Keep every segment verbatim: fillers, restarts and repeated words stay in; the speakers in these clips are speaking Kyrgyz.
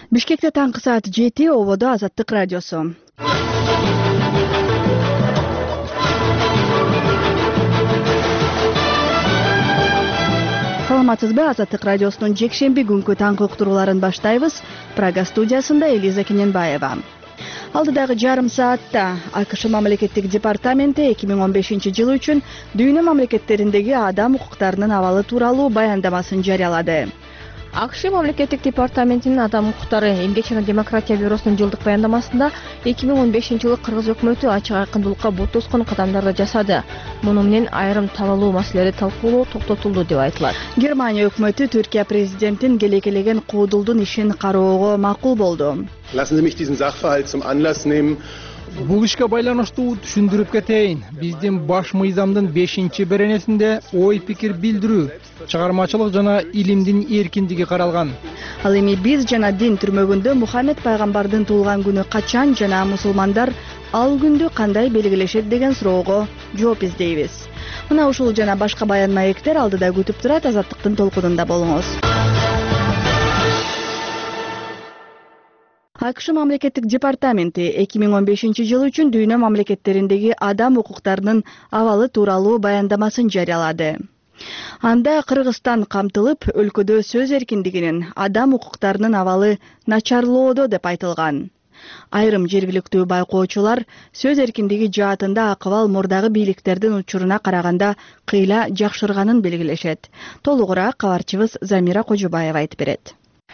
Бишкекте таңкы саат жети, ободо Азаттык радиосу. Саламатсызбы, Азаттык радиосунун жекшемби күнкү таңкы уктурууларын баштайбыз. Прага студиясында Элиза Кененбаева. Алдыдагы жарым саатта АКШ мамлекеттик департаменти эки миң он бешинчи жылы үчүн дүйнө мамлекеттериндеги адам укуктарынын абалы тууралуу баяндамасын жарыялады. АКШ мамлекеттик департаментинин адам укуктары, эмгек жана демократия бюросунун жылдык баяндамасында эки миң он бешинчи жылы кыргыз өкмөтү ачык айкындуулукка бут тоскон кадамдарды жасады. Муну менен айрым талалуу маселелерди талкуулоо токтотулду деп айтылат. Германия өкмөтү Түркия президентин келекелеген куудулдун ишин кароого макул болду. Lassen Sie mich diesen Sachverhalt zum Anlass nehmen. Бул ишке байланыштуу түшүндүрүп кетейин. Биздин баш мыйзамдын бешинчи беренесинде ой пикир билдирүү, чыгармачылык жана илимдин эркиндиги каралган. Ал эми биз жана дин түрмөгүндө Мухаммед пайгамбардын туулган күнү качан жана мусулмандар ал күндү кандай белгилешет деген суроого жооп издейбиз. Мына ушул жана башка баян маектер алдыда күтүп турат. Азаттыктын толкунунда болуңуз. АКШ мамлекеттик департаменти эки миң он бешинчи жылы үчүн дүйнө мамлекеттериндеги адам укуктарынын абалы тууралуу баяндамасын жарыялады. Анда Кыргызстан камтылып, өлкөдө сөз эркиндигинин, адам укуктарынын абалы начарлоодо деп айтылган. Айрым жергиликтүү байкоочулар сөз эркиндиги жаатында акыбал мурдагы бийликтердин учуруна караганда кыйла жакшырганын белгилешет. Толугураак кабарчыбыз Замира Кожубаева айтып берет.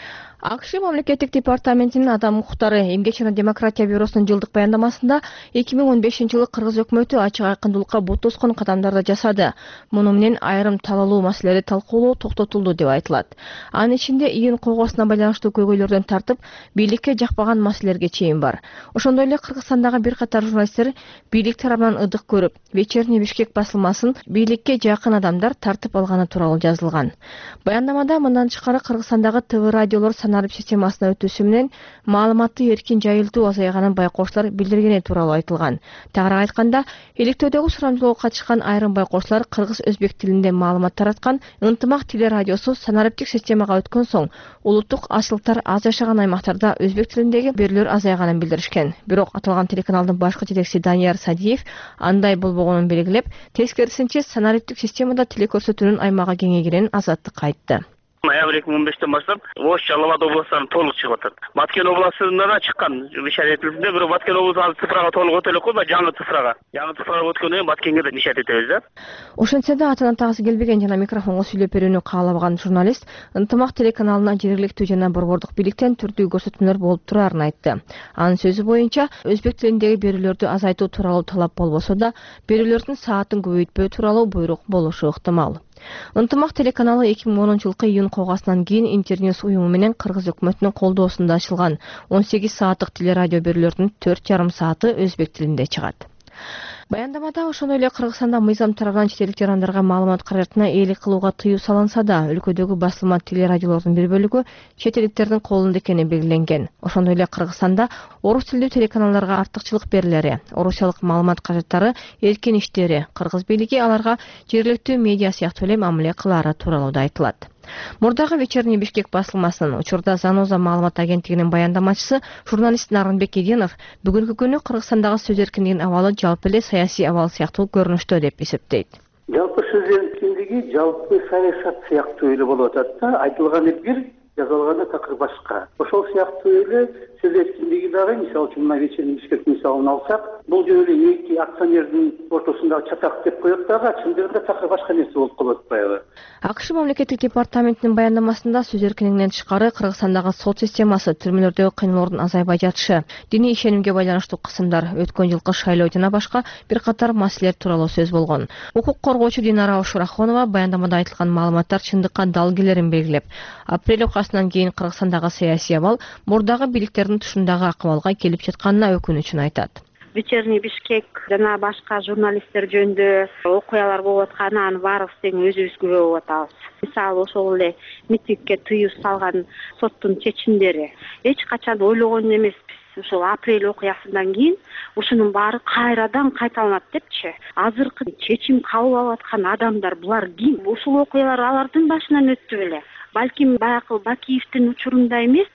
АКШ мамлекеттик департаментинин адам укуктары, эмгек жана демократия бюросунун жылдык баяндамасында эки миң он бешинчи жылы кыргыз өкмөтү ачык айкындуулукка бут тоскон кадамдарды жасады. Муну менен айрым талалуу маселелерди талкуулоо токтотулду деп айтылат. Анын ичинде июнь койгосуна байланыштуу көйгөйлөрдөн тартып, бийликке жакпаган маселелерге чейин бар. Ошондой эле Кыргызстандагы бир катар журналисттер бийлик тарабынан ыдык көрүп, Вечерний Бишкек басылмасын бийликке жакын адамдар тартып алганы тууралуу жазылган. Баяндамада мындан тышкары Кыргызстандагы ТВ радиолор санарып системасына өтүүсү менен маалыматты эркин жайылтуу азайганын байкоочулар билдиргени тууралуу айтылган. Тагыраак айтканда, электөөдөгү сурамжылоого катышкан айрым байкоочулар кыргыз-өзбек тилинде маалымат тараткан Ынтымак телерадиосу санариптик системага өткөн соң улуттук ачылыктар аз жашаган аймактарда өзбек тилиндеги берүүлөр азайганын билдиришкен. Бирок аталган телеканалдын башкы жетекчиси Данияр Садиев андай болбогонун белгилеп, тескерисинче санариптик системада телекөрсөтүүнүн аймагы кеңейгенин Азаттыкка айтты. Ноябрь эки миң он бештен баштап Ош, Жалал Абад областарынан толук чыгып атат. Баткен областында да чыккан вещать этилди, бирок Баткен облусу азыр цифрага толук өтө элек кой, жаңы цифрага. Жаңы цифрага өткөндөн кийин Баткенге да вещать этебиз да. Ошентсе да атынан тагысы келбеген жана микрофонго сүйлөп берүүнү каалабаган журналист Ынтымак телеканалына жергиликтүү жана борбордук бийликтен түрдүү көрсөтмөлөр болуп турарын айтты. Анын сөзү боюнча, өзбек тилиндеги берүүлөрдү азайтуу тууралуу талап болбосо да, берүүлөрдүн саатын көбөйтпөө тууралуу буйрук болушу ыктымал. Ынтымак телеканалы эки миң онунчу жылкы июнь койгосунан кийин Интерньюс уюму менен Кыргыз өкмөтүнүн колдоосунда ачылган он сегиз сааттык телерадио берүүлөрдүн төрт жарым сааты өзбек тилинде чыгат. Баяндамада ошондой эле Кыргызстанда мыйзам тарабынан чет элдик жарандарга маалымат каражатына ээлик кылууга тыюу салынса да, өлкөдөгү басылма телерадиолордун бир бөлүгү чет элдиктердин колунда экени белгиленген. Ошондой эле Кыргызстанда орус тилдүү телеканалдарга артыкчылык берилери, орусиялык маалымат каражаттары эркин иштери, кыргыз бийлиги аларга жергиликтүү медиа сыяктуу эле мамиле кылаары тууралуу да айтылат. Мурдагы Вечерний Бишкек басылмасынын учурда Заноза маалымат агенттигинин баяндамачысы журналист Нарынбек Эденов бүгүнкү күнү Кыргызстандагы сөз эркиндигинин абалы жалпы эле саясий абал сыяктуу көрүнүштө деп эсептейт. Жалпы сөз эркиндиги жалпы саясат сыяктуу эле болуп атат да, айтылганы бир, жазылганы такыр башка. Ошол сыяктуу эле сөз эркиндиги дагы, мисалы үчүн мына Вечерний Бишкек мисалын алсак, бул жөн эле эки акционердин ортосундагы чатак деп коет дагы, чындыгында такыр башка нерсе болуп калып атпайбы? АКШ мамлекеттик департаментинин баяндамасында сөз эркиндигинен тышкары Кыргызстандагы сот системасы, түрмөлөрдөгү кыйноолордун азайбай жатышы, диний ишенимге байланыштуу кысымдар, өткөн жылкы шайлоо жана башка бир катар маселелер тууралуу сөз болгон. Укук коргоочу Динара Ошурахонова баяндамада айтылган маалыматтар чындыкка дал келерин белгилеп, апрель окуясынан кийин Кыргызстандагы саясий абал мурдагы бийликтердин тушундагы акыбалга келип жатканына өкүнүчүн айтат. Вечерний Бишкек жана башка журналисттер жөнүндө окуялар болуп атканы аны баарыбыз тең өзүбүз күбө болуп атабыз. Мисалы ошол эле митингге тыюу салган соттун чечимдери эч качан ойлогон эмеспиз. Ошол апрель окуясынан кийин ушунун баары кайрадан кайталанат депчи. Азыркы чечим кабыл алып аткан адамдар булар ким? Ушул окуялар алардын башынан өттү беле? Балким баягы Бакиевдин учурунда эмес,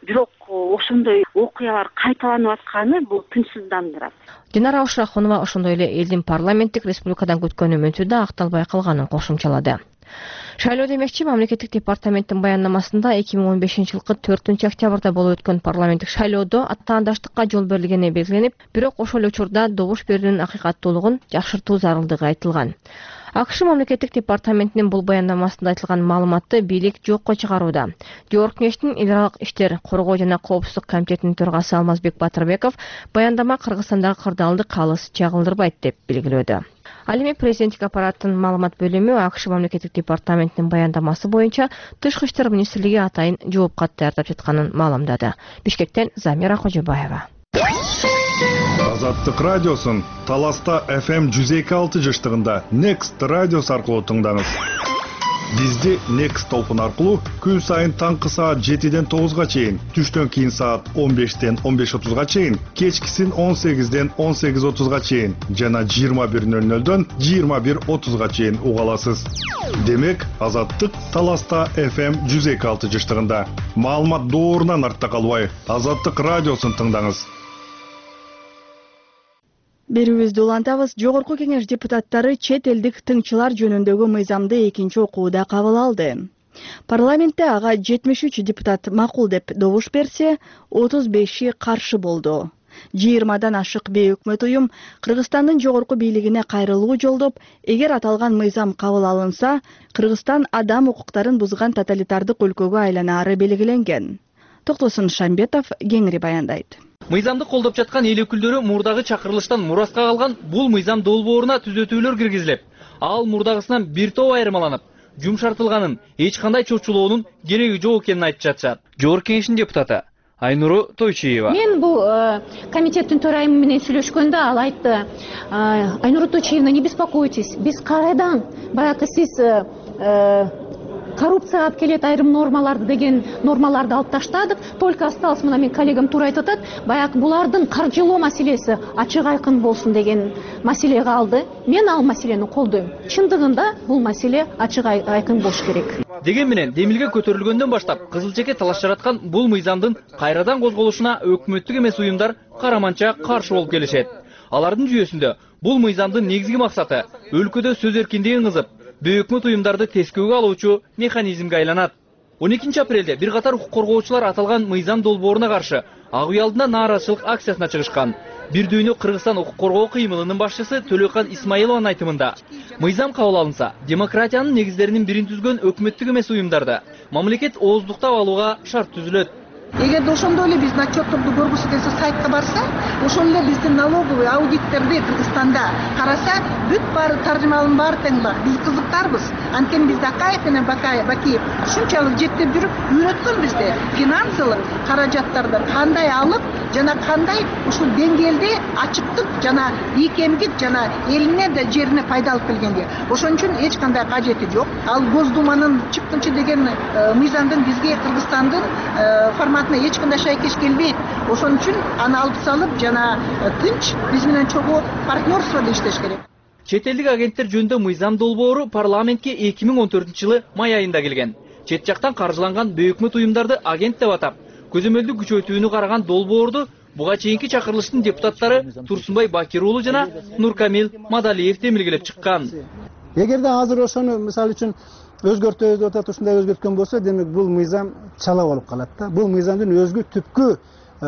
бирок ошондой окуялар кайталанып атканы бул тынчсыздандырат. Динара Ушрахунова ошондой эле элдин парламенттик республикадан күткөн үмүтү да акталбай калганын кошумчалады. Шайлоо демекчи, мамлекеттик департаменттин баяндамасында эки миң он бешинчи жылкы төртүнчү октябрда болуп өткөн парламенттик шайлоодо аттаандаштыкка жол берилгени белгиленип, бирок ошол эле учурда добуш берүүнүн акыйкаттуулугун жакшыртуу зарылдыгы айтылган. АКШ мамлекеттик департаментинин бул баяндамасында айтылган маалыматты бийлик жокко чыгарууда. Жогорку кеңештин эл аралык иштер, коргоо жана коопсуздук комитетинин төрагасы Алмазбек Батырбеков баяндама Кыргызстандагы кырдаалды калыс чагылдырбайт деп белгилөөдө. Ал эми президенттик аппараттын маалымат бөлүмү АКШ мамлекеттик департаментинин баяндамасы боюнча Тышкы иштер министрлиги атайын жооп кат даярдап жатканын маалымдады. Бишкектен Замира Кожобаева. Азаттык радиосун Таласта эф эм жүз эки алты жыштыгында Next радиос аркылуу тыңдаңыз. Бизди Next толкун аркылуу күн сайын таңкы саат жетиден тогузга чейин, түштөн кийин саат он бештен он беш отузга чейин, кечкисин он сегизден он сегиз отузга чейин жана жыйырма бир нөл нөлдөн жыйырма бир отузга чейин уга аласыз. Демек, Азаттык Таласта эф эм жүз эки алты жыштыгында. Маалымат доорунан артта калбай, Азаттык радиосун тыңдаңыз. Берүүбүздү улантабыз. Жогорку кеңеш депутаттары чет элдик тыңчылар жөнүндөгү мыйзамды экинчи окууда кабыл алды. Парламентте ага жетимиш үч депутат макул деп добуш берсе, отуз беши каршы болду. жыйырмадан ашык бейөкмөт уюм Кыргызстандын жогорку бийлигине кайрылуу жолдоп, эгер аталган мыйзам кабыл алынса, Кыргызстан адам укуктарын бузган тоталитардык өлкөгө айланаары белгиленген. Токтосун Шамбетов кеңири баяндайт. Мыйзамды колдоп жаткан эл өкүлдөрү мурдагы чакырылыштан мураска калган бул мыйзам долбооруна түзөтүүлөр киргизилип, ал мурдагысынан бир топ айырмаланып, жумшартылганын, эч кандай чочулоонун кереги жок экенин айтып жатышат. Жогорку кеңештин депутаты Айнуру Тойчиева. Мен бул комитеттин төрайымы менен сүйлөшкөндө ал айтты: Айнуру Тойчиевна, не беспокойтесь, биз кайрадан баягы сиз коррупция алып келет айрым нормаларды деген нормаларды алып таштадык. Только осталось, мына мен коллегам туура айтып атат, баягы булардын каржылоо маселеси ачык айкын болсун деген маселе калды. Мен ал маселени колдойм. Чындыгында бул маселе ачык айкын болуш керек. Деген менен демилге көтөрүлгөндөн баштап кызылчеке талаш жараткан бул мыйзамдын кайрадан козголушуна өкмөттүк эмес уюмдар караманча каршы болуп келишет. Алардын жүйөсүндө бул мыйзамдын негизги максаты өлкөдө сөз эркиндигин кызып, бейөкмөт уюмдарды тескөөгө алуучу механизмге айланат. он экинчи апрелде бир катар укук коргоочулар аталган мыйзам долбооруна каршы ак үй алдында нааразычылык акциясына чыгышкан. Бир дүйнө Кыргызстан укук коргоо кыймылынын башчысы Төлөкан Исмаилованын айтымында, мыйзам кабыл алынса, демократиянын негиздеринин бирин түзгөн өкмөттүк эмес уюмдарды мамлекет ооздуктап алууга шарт түзүлөт. Эгерде ошондой эле биздин отчетторду көргүсү келсе сайтка барса, ошол эле биздин налоговый аудиттерди Кыргызстанда караса, бүт баары таржымалын баары тең бар. Биз кызыктарбыз. Анткени бизде Акаев менен Бакиев ушунчалык жеттеп жүрүп үйрөткөн бизде финансылык каражаттарды кандай алып жана кандай ушул деңгээлде ачыктык жана ийкемдик жана элине да жерине пайда алып келгенге. Ошон үчүн эч кандай кажети жок. Ал Госдуманын чыктымчы деген мыйзамдын бизге Кыргызстандын форматына эч кандай шайкеш келбейт. Ошон үчүн аны алып салып жана тынч биз менен чогуу партнерствода иштеш керек. Чет элдик агенттер жөнүндө мыйзам долбоору парламентке эки миң он төртүнчү жылы май айында келген. Чет жактан каржыланган бейөкмөт уюмдарды агент деп атап, көзөмөлдү күчөйтүүнү караган долбоорду буга чейинки чакырылыштын депутаттары Турсунбай Бакир уулу жана Нуркамил Мадалиев демилгелеп чыккан. Эгерде азыр ошону мисалы үчүн өзгөртөбүз деп атат, ушундай өзгөрткөн болсо, демек бул мыйзам чала болуп калат да. Бул мыйзамдын өзгө түпкү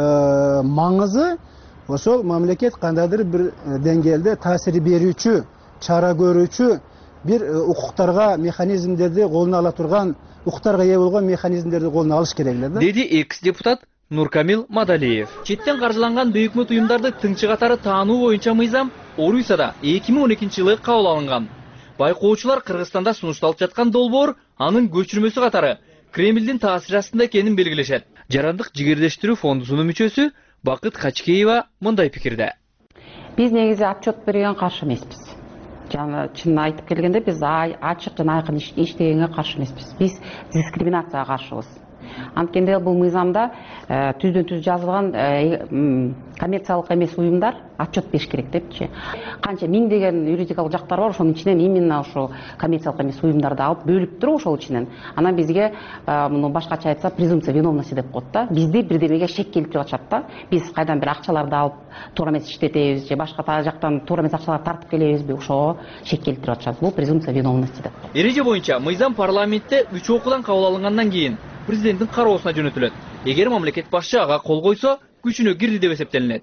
маңызы ошол мамлекет кандайдыр бир деңгээлде таасир берүүчү, чара көрүүчү бир укуктарга механизмдерди колуна ала турган, укуктарга ээ болгон механизмдерди колуна алыш керек эле да. Деди экс-депутат Нуркамил Мадалиев. Четтен каржыланган бейөкмөт уюмдарды тыңчы катары таануу боюнча мыйзам Орусияда эки миң он экинчи жылы кабыл алынган. Байкоочулар Кыргызстанда сунушталып жаткан долбоор анын көчүрмөсү катары Кремлдин таасири астында экенин белгилешет. Жарандык жигердештирүү фондусунун мүчөсү Бакыт Качкеева мындай пикирде. Биз негизи отчет берген каршы эмеспиз. Жана чынын айтып келгенде биз ачык жана айкын иштегенге каршы эмеспиз. Биз дискриминацияга каршыбыз. Анткенде бул мыйзамда түздөн түз жазылган коммерциялык эмес уюмдар отчет бериш керек депчи. Канча миңдеген юридикалык жактар бар, ошонун ичинен именно ошо коммерциялык эмес уюмдарды алып бөлүп туруп ошол ичинен. Анан бизге муну башкача айтса презумпция виновности деп коет да. Бизди бирдемеге шек келтирип атышат да. Биз кайдан бир акчаларды алып туура эмес иштетебиз же башка жактан туура эмес акчаларды тартып келебизби, ошого шек келтирип атышат. Бул презумпция виновности деп. Эреже боюнча мыйзам парламентте үч окуудан кабыл алынгандан кийин президенттин кароосуна жөнөтүлөт. Эгер мамлекет башчы ага кол койсо, күчүнө кирди деп эсептелинет.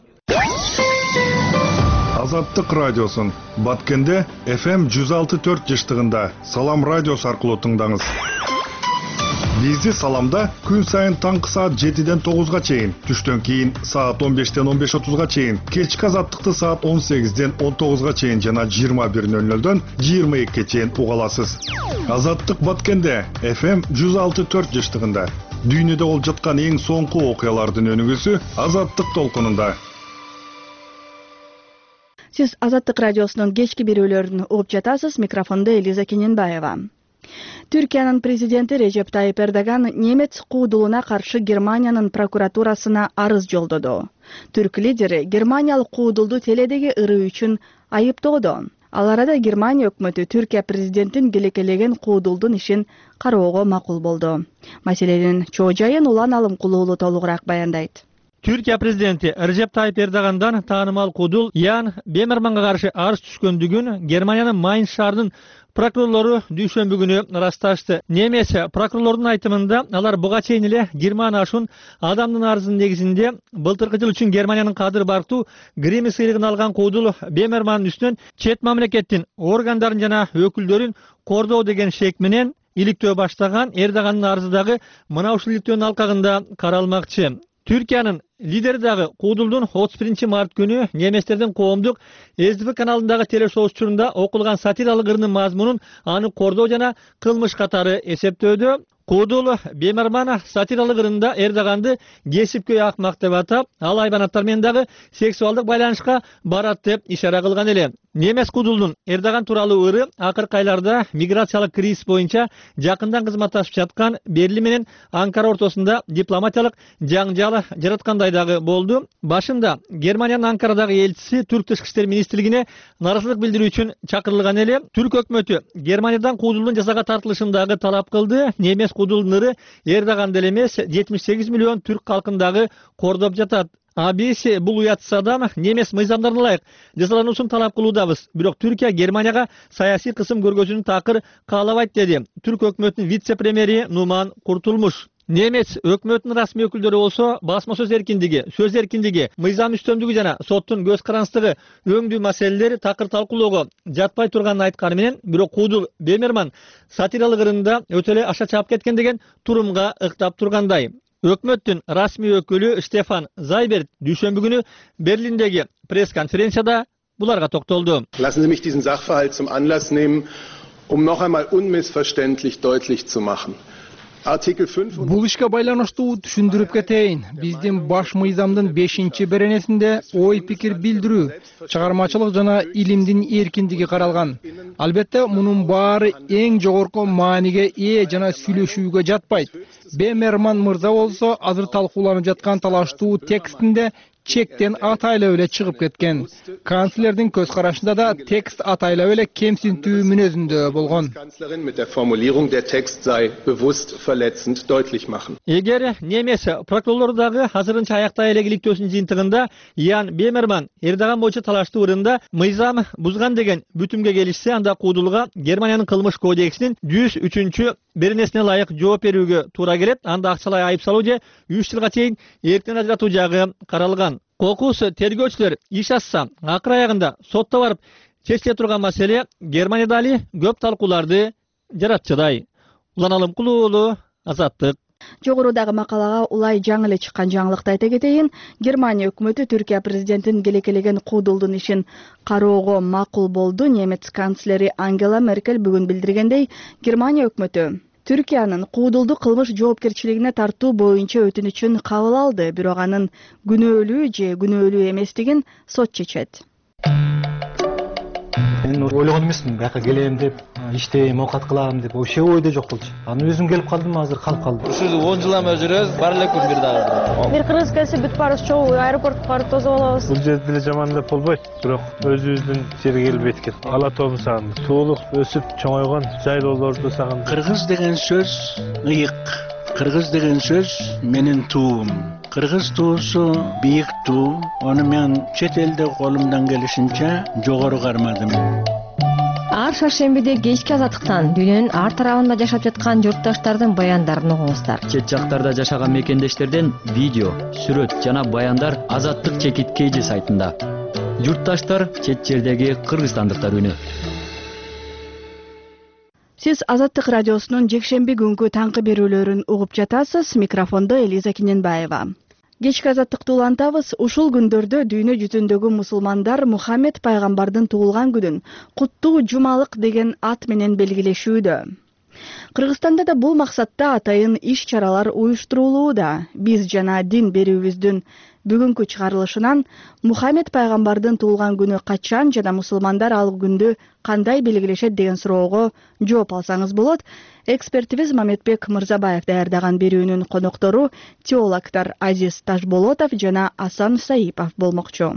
Азаттык радиосун Баткенде эф эм жүз алты төрт жыштыгында Салам радиосу аркылуу тыңдаңыз. Бизди Саламда күн сайын таңкы саат жетиден тогузга чейин, түштөн кийин саат он бештен он беш отузга чейин, кечки Азаттыкты саат он сегизден он тогузга чейин жана жыйырма бир нөл нөлдөн жыйырма экиге чейин уга аласыз. Азаттык Баткенде эф эм жүз алты төрт жыштыгында дүйнөдө болуп жаткан эң соңку окуялардын өнүгүүсү Азаттык толкунунда. Сиз Азаттык радиосунун кечки берүүлөрүн угуп жатасыз. Микрофондо Элиза Кененбаева. Түркиянын президенти Режеп Тайип Эрдоган немец куудулуна каршы Германиянын прокуратурасына арыз жолдоду. Түрк лидери германиялык куудулду теледеги ырыы үчүн айыптоодо. Ал арада Германия өкмөтү Түркия президентин келекелеген куудулдун ишин кароого макул болду. Маселенин чоо жайын Улан Алымкулуулу толугураак баяндайт. Түркия президенти Режеп Тайип Эрдогандан таанымал куудул Ян Бемерманга каршы арыз түшкөндүгүн Германиянын Майнц шаарынын прокурорлору дүйшөмбү күнү ырасташты. Немес прокурорлордун айтымында алар буга чейин эле жыйырма ашуун адамдын арызынын негизинде былтыркы жыл үчүн Германиянын кадыр бартуу Грэмми сыйлыгын алган куудул Бемермандын үстүнөн чет мамлекеттин органдарын жана өкүлдөрүн кордоо деген шек менен иликтөө баштаган. Эрдогандын арызы дагы мына ушул иликтөөнүн алкагында каралмакчы. Түркиянын лидери дагы куудулдун отуз биринчи март күнү неместердин коомдук эс дэ бэ каналындагы телешоу учурунда окулган сатиралык ырдын мазмунун аны кордоо жана кылмыш катары эсептөөдө. Куудул Бемерман сатиралык ырында Эрдоганды кесипкөй акмак деп атап, ал айбанаттар менен дагы сексуалдык байланышка барат деп ишара кылган эле. Немес куудулдун Эрдоган тууралуу ыры акыркы айларда миграциялык кризис боюнча жакындан кызматташып жаткан Берлин менен Анкара ортосунда дипломатиялык жаңжал жараткандай дагы болду. Башында Германиянын Анкарадагы элчиси Түрк тышкы иштер министрлигине нааразычылык билдирүү үчүн чакырылган эле. Түрк өкмөтү Германиядан куудулдун жазага тартылышын дагы талап кылды. Немес куудулдун ыры Эрдоган деле эмес жетимиш сегиз миллион түрк калкын дагы кордоп жатат. А биз бул уятсыз адам немес мыйзамдарына ылайык жазалануусун талап кылуудабыз. Бирок Түркия Германияга саясий кысым көргөзүүнү такыр каалабайт деди Түрк өкмөтүнүн вице-премьери Нуман Куртулмуш. Немес өкмөтүнүн расмий өкүлдөрү болсо басма сөз эркиндиги, сөз эркиндиги, мыйзам үстөмдүгү жана соттун көз карандысыздыгы өңдүү маселелер такыр талкуулоого жатпай турганын айтканы менен, бирок куудул Бемерман сатиралык ырында өтө эле аша чаап кеткен деген турумга ыктап тургандай. Өкмөттүн расмий өкүлү Стефан Зайберт дүйшөмбү күнү Берлиндеги пресс-конференцияда буларга токтолду. Lassen Sie mich diesen Sachverhalt zum Anlass nehmen, um noch einmal unmissverständlich deutlich zu machen. Бул ишке байланыштуу түшүндүрүп кетейин. Биздин баш мыйзамдын бешинчи беренесинде ой пикир билдирүү, чыгармачылык жана илимдин эркиндиги каралган. Албетте мунун баары эң жогорку мааниге ээ жана сүйлөшүүгө жатпайт. Бемерман мырза болсо азыр талкууланып жаткан талаштуу текстинде чектен атайлап эле чыгып кеткен. Канцлердин көз карашында да текст атайлап эле кемсинтүү мүнөзүндө болгон. Эгер немес прокурорлор дагы азырынча аяктай эле иликтөөсүнүн жыйынтыгында Ян Бемерман Эрдоган боюнча талаштуу ырында мыйзам бузган деген бүтүмгө келишсе, анда куудулга Германиянын кылмыш кодексинин жүз үчүнчү беренесине ылайык жооп берүүгө туура келет. Анда акчалай айып салуу же үч жылга чейин эрктен ажыратуу жагы каралган. Кокус тергөөчүлөр иш ачса, акыр аягында сотто барып чечиле турган маселе Германияда али көп талкууларды жаратчыдай. Улан Алымкулуулу, Азаттык. Жогорудагы макалага улай жаңы эле чыккан жаңылыкты айта кетейин. Германия өкмөтү Түркия президентин келекелеген куудулдун ишин кароого макул болду. Немец канцлери Ангела Меркель бүгүн билдиргендей, Германия өкмөтү Түркиянын куудулду кылмыш жоопкерчилигине тартуу боюнча өтүнүчүн кабыл алды, бирок анын күнөөлүү же күнөөлүү эместигин сот чечет. мен ойлогон эмесмин бияка келем деп, иштейм, оокат кылам деп, вообще ойдо жок болчу. Аны өзүм келип калдым, азыр калып калдым. Ушул он жыл эме жүрөбүз, бар элек бир дагы. Бир кыргыз келсе бүт баарыбыз чогуу аэропортко барып тосуп алабыз. Бул жерде деле жаман деп болбойт, бирок өзүбүздүн жерге келбейт экен. Ала тоому сагындым. Суулук өсүп чоңойгон жайлоолорду сагындым. Кыргыз деген сөз ыйык. Кыргыз деген сөз менин туум. Кыргыз туусу бийик туу. Аны мен чет элде колумдан келишинче жогору кармадым. Ар шаршембиде кечки азаттыктан дүйнөнүн ар тарабында жашап жаткан журтташтардын баяндарын угуңуздар. Чет жактарда жашаган мекендештерден видео, сүрөт жана баяндар Азаттык Чекит Кейжи сайтында. Журтташтар чет жердеги кыргызстандыктар үнү. Сиз Азаттык радиосунун жекшемби күнгү таңкы берүүлөрүн угуп жатасыз. Микрофондо Элиза Киненбаева. Кечки азаттыкты улантабыз. Ушул күндөрдө дүйнө жүзүндөгү мусулмандар Мухаммед пайгамбардын туулган күнүн куттуу жумалык деген ат менен белгилешүүдө. Кыргызстанда да бул максатта атайын иш-чаралар уюштурулууда. Биз жана дин берүүбүздүн бүгүнкү чыгарылышынан Мухаммед пайгамбардын туулган күнү качан жана мусулмандар ал күндү кандай белгилешет деген суроого жооп алсаңыз болот. Экспертибиз Мамедбек Мырзабаев даярдаган берүүнүн коноктору теологдор Азиз Тажболотов жана Асан Саипов болмокчу.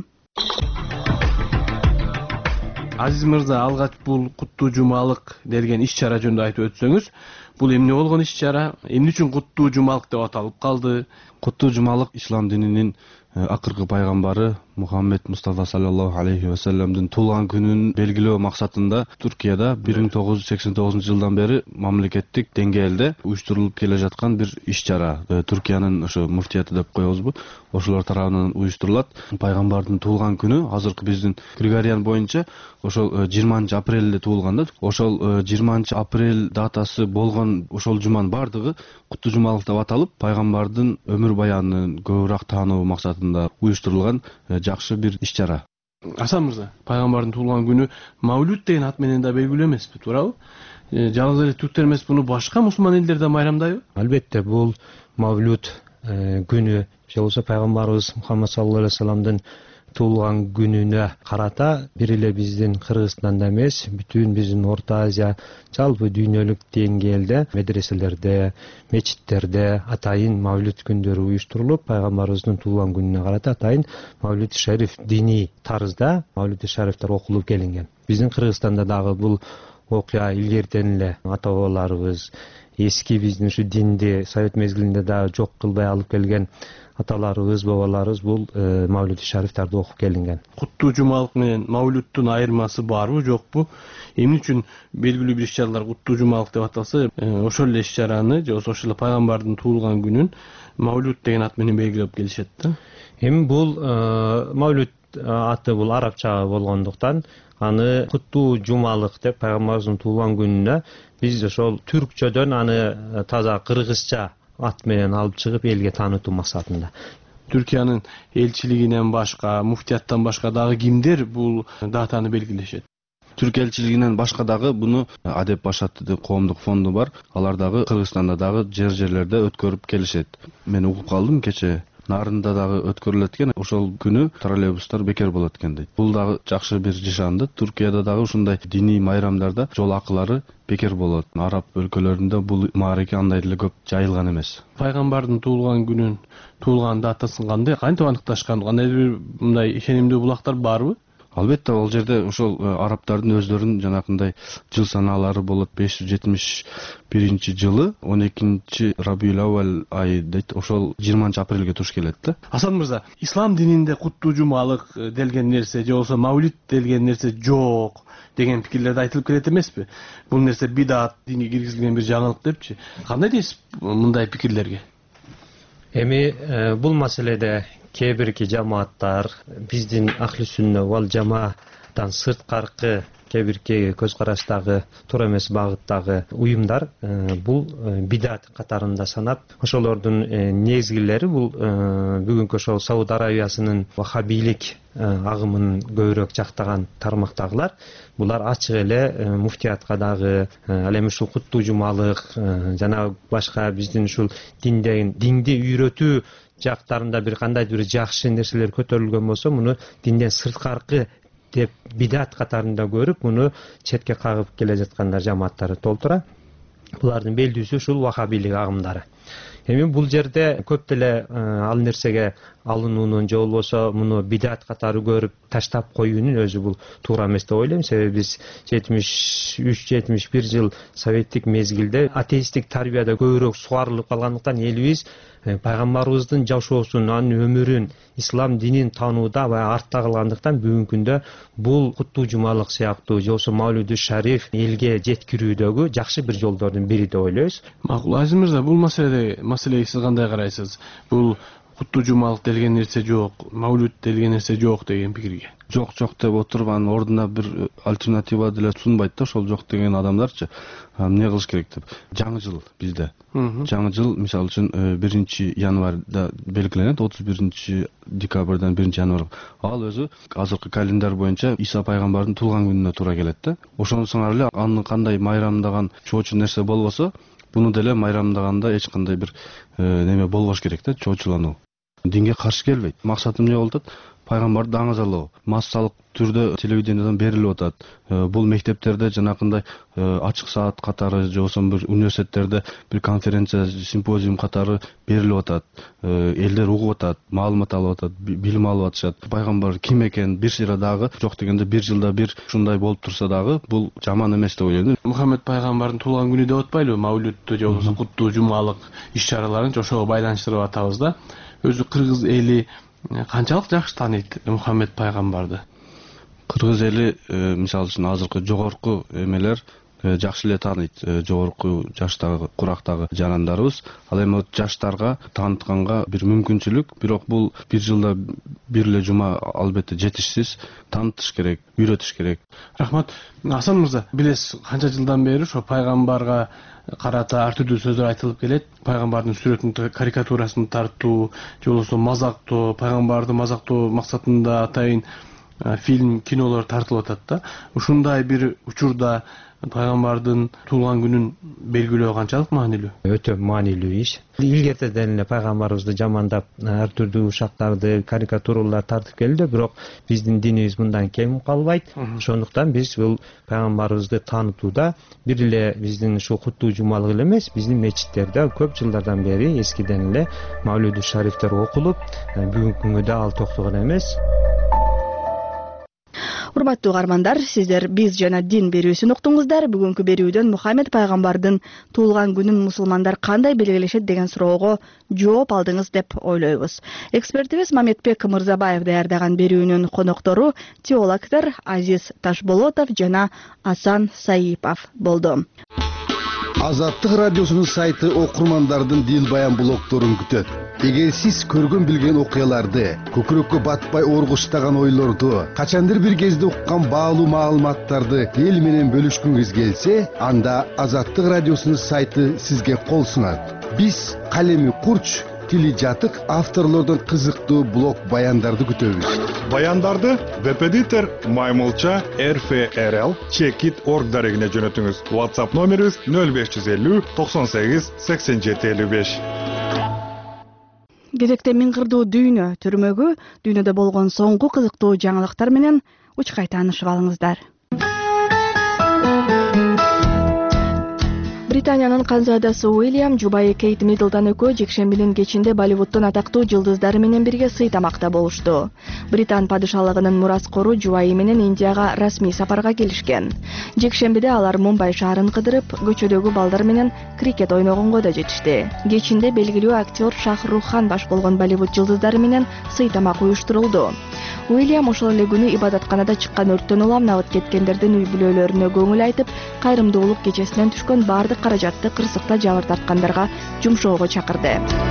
Азиз мырза, алгач бул куттуу жумалык делген иш-чара жөнүндө айтып өтсөңүз, бул эмне болгон иш-чара? Эмне үчүн куттуу жумалык деп аталып калды? Куттуу жумалык ислам дининин акыркы пайгамбары Мухаммед Мустафа саллаллаху алейхи ва салламдын туулган күнүн белгилөө максатында Туркияда бир миң тогуз жүз сексен тогузунчу жылдан бери мамлекеттик деңгээлде уюштурулуп келе жаткан бир иш-чара. Туркиянын ошо муфтияты деп коебузбу, ошолор тарабынан уюштурулат. Пайгамбардын туулган күнү азыркы биздин Григориан боюнча ошол жыйырманчы апрелде туулган да. Ошол жыйырманчы апрель датасы болгон ошол жуманын бардыгы куттуу жумалык деп аталып, пайгамбардын өмүр баянын көбүрөөк таануу максатында уюштурулган жакшы бир иш-чара. Асан мырза, пайгамбардын туулган күнү Мавлуд деген ат менен да белгилүү эмеспи, туурабы? Жалгыз эле түрктөр эмес, буну башка мусулман элдер да майрамдайбы? Албетте, бул Мавлуд күнү, же болбосо пайгамбарыбыз Мухаммад саллаллаху алейхи ва салламдын туулган күнүнө карата бир эле биздин Кыргызстанда эмес, бүтүн биздин Орто Азия, жалпы дүйнөлүк деңгээлде медреселерде, мечиттерде атайын Мавлуд күндөрү уюштурулуп, пайгамбарыбыздын туулган күнүнө карата атайын Мавлуд шариф диний тарызда Мавлуд шарифтер окулуп келинген. Биздин Кыргызстанда дагы бул окуя илгертен эле ата бабаларыбыз, эски биздин ушу динди совет мезгилинде дагы жок кылбай алып келген аталарыбыз, бабаларыбыз бул Мавлуд шарифтерди окуп келинген. Куттуу жумалык менен Мавлудтун айырмасы барбы, жокпу? Эмне үчүн белгилүү бир иш-чаралар куттуу жумалык деп аталса, ошол эле иш-чараны же болбосо ошол эле пайгамбардын туулган күнүн Мавлуд деген ат менен белгилеп келишет да. Эми бул Мавлуд аты бул арабча болгондуктан аны куттуу жумалык деп пайгамбарыбыздын туулган күнүнө биз ошол түркчөдөн аны таза кыргызча ат менен алып чыгып элге таанытуу максатында. Түркиянын элчилигинен башка, муфтияттан башка дагы кимдер бул датаны белгилешет? Түрк элчилигинен башка дагы буну Адеп Башат деп коомдук фонду бар. Алар дагы Кыргызстанда дагы жер-жерлерде өткөрүп келишет. Мен угуп калдым кече. Нарында дагы өткөрүлөт экен, ошол күнү троллейбустар бекер болот экен дейт. Бул дагы жакшы бир жишанды. Туркияда дагы ушундай диний майрамдарда жол акылары бекер болот. Араб өлкөлөрүндө бул маареке андай деле көп жайылган эмес. Пайгамбардын туулган күнүн, туулган датасын кандай, кантип аныкташкан, кандай бир мындай ишенимдүү булактар барбы? Албетте, ал жерде ошол арабтардын өздөрүнүн жанакындай жыл санаалары болот. беш жүз жетимиш биринчи жылы он экинчи Рабиул Аввал айы дейт. Ошол жыйырманчы апрелге туш келет да. Асан мырза, ислам дининде куттуу жумалык делген нерсе же болбосо Мавлуд делген нерсе жок деген пикирлерде айтылып келет эмеспи? Бул нерсе бидат, динге киргизилген бир жаңылык депчи. Кандай дейсиз мындай пикирлерге? Эми бул маселеде кээ бирки жамааттар биздин ахли сүннө вал жамаадан сырткаркы кээ бирки көз караштагы туура эмес багыттагы уюмдар бул бидат катарында санап, ошолордун негизгилери бул бүгүнкү ошол Сауд Арабиясынын вахабилик агымын көбүрөөк жактаган тармактагылар. Булар ачык эле муфтиятка дагы ал эми ушул куттуу жумалык жана башка биздин ушул динден динди үйрөтүү жактарында бир кандайдыр бир жакшы нерселер көтөрүлгөн болсо, муну динден сырткаркы деп бидат катарында көрүп муну четке кагып келе жаткандар жамааттары толтура. Булардын белдүүсү ушул вахабилик агымдары. Эми бул жерде көп деле ал нерсеге алынуунун же болбосо муну бидат катары көрүп таштап коюунун өзү бул туура эмес деп ойлойм. Себеби биз жетимиш үч жетимиш бир жыл советтик мезгилде атеисттик тарбияда көбүрөөк сугарылып калгандыктан элибиз пайгамбарыбыздын жашоосун, анын өмүрүн, ислам динин таанууда аябай артта калгандыктан бүгүнкү күндө бул куттуу жумалык сыяктуу же болбосо Мавлуди шариф элге жеткирүүдөгү жакшы бир жолдордун бири деп ойлойбуз. Макул, Азиз мырза, бул маселеде маселеге сиз кандай карайсыз? Бул куттуу жумалык делген нерсе жок, Мавлуд делген нерсе жок деген пикирге. Жок жок деп отуруп анын ордуна бир альтернатива деле сунбайт да, ошол жок деген адамдарчы. Эмне кылыш керек деп. Жаңы жыл бизде. Жаңы жыл мисалы үчүн биринчи январда белгиленет, отуз биринчи декабрдан биринчи январга. Ал өзү азыркы календар боюнча Иса пайгамбардын туулган күнүнө туура келет да. Ошонусуңар эле аны кандай майрамдаган чоочу нерсе болбосо, буну деле майрамдаганда эч кандай бир неме болбош керек да, чоочулануу. Динге каршы келбейт. Максатым эмне болуп атат? Пайгамбарды аңызалоо. Массалык түрдө телевидениядан берилип атат. Бул мектептерде жанакындай ачык саат катары же болбосо бир университеттерде бир конференция, симпозиум катары берилип атат. Элдер угуп атат, маалымат алып атат, билим алып атышат. Пайгамбар ким экен бир сыйра дагы жок дегенде бир жылда бир ушундай болуп турса дагы бул жаман эмес деп ойлойм. Мухаммед пайгамбардын туулган күнү деп атпайлыбы? Мавлутту же болбосо куттуу жумалык иш-чараларын ошого байланыштырып атабыз да. Өзү кыргыз эли канчалык жакшы тааныйт Мухаммед пайгамбарды? Кыргыз эли мисалы үчүн азыркы жогорку эмелер жакшы эле тааныйт, жогорку жаштагы курактагы жарандарыбыз. Ал эми жаштарга таанытканга бир мүмкүнчүлүк, бирок бул бир жылда бир эле жума албетте жетишсиз, таанытыш керек, үйрөтүш керек. Рахмат. Асан мырза, билесиз, канча жылдан бери ошо пайгамбарга карата ар түрдүү сөздөр айтылып келет. Пайгамбардын сүрөтүн, карикатурасын тартуу, же болбосо мазактоо, пайгамбарды мазактоо максатында атайын фильм, кинолор тартылып атат да. Ушундай бир учурда пайгамбардын туулган күнүн белгилөө канчалык маанилүү? Өтө маанилүү иш. Илгертеден эле пайгамбарыбызды жамандап ар түрдүү ушактарды, карикатуралар тартып келди, бирок биздин динибиз мындан кем калбайт. Ошондуктан биз бул пайгамбарыбызды таанытууда бир эле биздин ушул куттуу жумалык эле эмес, биздин мечиттерде көп жылдардан бери эскиден эле Мавлуди шарифтер окулуп, бүгүнкү күнгө да ал токтогон эмес. Урматтуу угармандар, сиздер биз жана дин берүүсүн уктуңуздар. Бүгүнкү берүүдөн Мухаммед пайгамбардын туулган күнүн мусулмандар кандай белгилешет деген суроого жооп алдыңыз деп ойлойбуз. Экспертибиз Мамедбек Мырзабаев даярдаган берүүнүн коноктору теологдор Азиз Ташболотов жана Асан Саипов болду. Азаттык радиосунун сайты окурмандардын дил баян блогторун күтөт. Эгер сиз көргөн билген окуяларды, көкүрөккө батпай оргуштаган ойлорду, качандыр бир кезде уккан баалуу маалыматтарды эл менен бөлүшкүңүз келсе, анда Азаттык радиосунун сайты сизге кол сунат. Биз калеми курч, тили жатык авторлордон кызыктуу блог баяндарды күтөбүз. Баяндарды Веб-эдитор Маймылча эр эф эр эл чекит точка орг дарегине жөнөтүңүз. WhatsApp номерибиз нөл беш жүз элүү токсон сегиз сексен жети элүү беш. Кезекте миңгирдуу дүйнө түрмөгү, дүйнөдө болгон соңку кызыктуу жаңылыктар менен учкай таанышып алыңыздар. Британиянын канзадасы Уильям, жубайы Кейт Миддлтон экөө жекшембинин кечинде Болливудтун атактуу жылдыздары менен бирге сый тамакта болушту. Британ падышалыгынын мураскору жубайы менен Индияга расмий сапарга келишкен. Жекшембиде алар Мумбай шаарын кыдырып, көчөдөгү балдар менен крикет ойногонго да жетишти. Кечинде белгилүү актер Шах Рух Хан баш болгон Болливуд жылдыздары менен сый тамак уюштурулду. Уильям ошол эле күнү ибадатканада чыккан өрттөн улам набыт кеткендердин үй бүлөлөрүнө көңүл айтып, кайрымдуулук кечесинен түшкөн бардык каражатты кырсыкта жабыр тарткандарга жумшоого чакырды.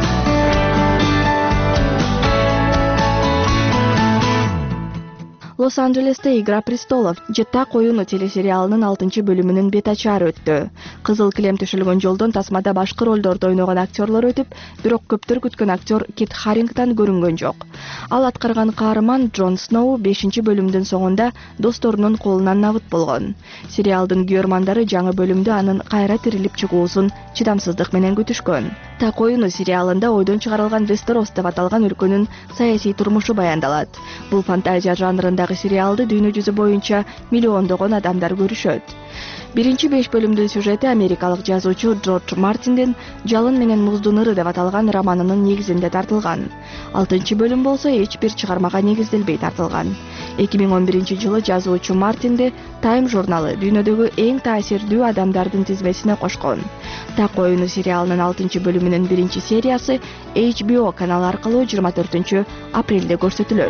Лос-Анджелесте «Игра престолов» Жеттак оюну телесериалынын алтынчы бөлүмүнүн бет ачары өттү. Кызыл килем түшүлгөн жолдон тасмада башкы ролдорду ойногон актерлор өтүп, бирок көптөр күткөн актер Кит Харрингтон көрүнгөн жок. Ал аткарган каарман Джон Сноу бешинчи бөлүмдүн соңунда досторунун колунан набыт болгон. Сериалдын күйөрмандары жаңы бөлүмдө анын кайра тирилип чыгуусун чыдамсыздык менен күтүшкөн. Так оюну сериалында ойдон чыгарылган Вестерос деп аталган өлкөнүн саясий турмушу баяндалат. Бул фантазия жанрындагы сериалды дүйнө жүзү боюнча миллиондогон адамдар көрүшөт. Биринчи беш бөлүмдүн сюжети америкалык жазуучу Джордж Мартиндин «Жалын менен муздун ыры» деп аталган романынын негизинде тартылган. Алтынчы бөлүм болсо эч бир чыгармага негизделбей тартылган. эки миң он биринчи жылы жазуучу Мартинди Time журналы дүйнөдөгү эң таасирдүү адамдардын тизмесине кошкон. Так оюну сериалынын алтынчы бөлүмүнүн биринчи сериясы эйч би о каналы аркылуу жыйырма төртүнчү апрелде көрсөтүлөт.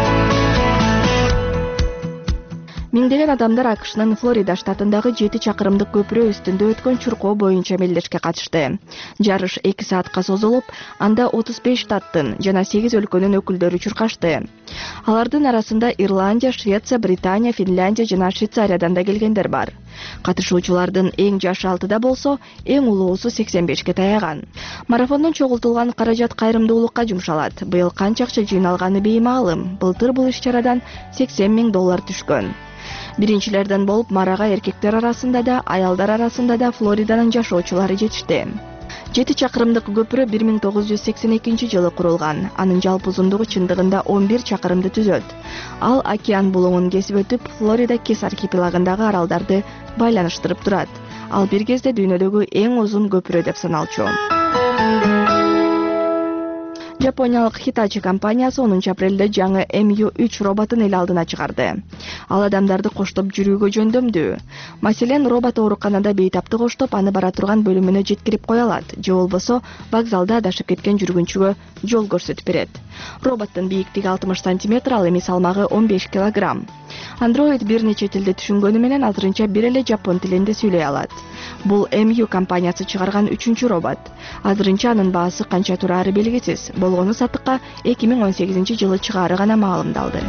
Миңдеген адамдар АКШнын Флорида штатындагы жети чакырымдык көпүрө үстүндө өткөн чуркоо боюнча мелдешке катышты. Жарыш эки саатка созулуп, анда отуз беш штаттын жана сегиз өлкөнүн өкүлдөрү чуркашты. Алардын арасында Ирландия, Швеция, Британия, Финляндия жана Швейцариядан да келгендер бар. Катышуучулардын эң жашы алтыда болсо, эң улуусу сексен бешке таяган. Марафондон чогултулган каражат кайрымдуулукка жумшалат. Быйыл канча акча жыйналганы беймаалым. Былтыр бул иш-чарадан сексен миң доллар түшкөн. Биринчилерден болуп марага эркектер арасында да, аялдар арасында да Флориданын жашоочулары жетишти. Жети чакырымдык көпүрө бир миң тогуз жүз сексен экинчи жылы курулган. Анын жалпы узундугу чындыгында он бир чакырымды түзөт. Ал океан булуңун кесип өтүп, Флорида Кис архипелагындагы аралдарды байланыштырып турат. Ал бир кезде дүйнөдөгү эң узун көпүрө деп саналчу. Жапониялык Hitachi компаниясы онунчу апрелде жаңы эм ю үч роботун эл алдына чыгарды. Ал адамдарды коштоп жүрүүгө жөндөмдүү. Маселен, робот ооруканада бейтапты коштоп, аны бара турган бөлүмүнө жеткирип кое алат. Же болбосо вокзалда адашып кеткен жүргүнчүгө жол көрсөтүп берет. Роботтун бийиктиги алтымыш сантиметр, ал эми салмагы он беш килограмм. Android бир нече тилде түшүнгөнү менен азырынча бир эле жапон тилинде сүйлөй алат. Бул эм ю компаниясы чыгарган үчүнчү робот. Азырынча анын баасы канча турары белгисиз. Болгону сатыкка эки миң он сегизинчи жылы чыгаары гана маалымдалды.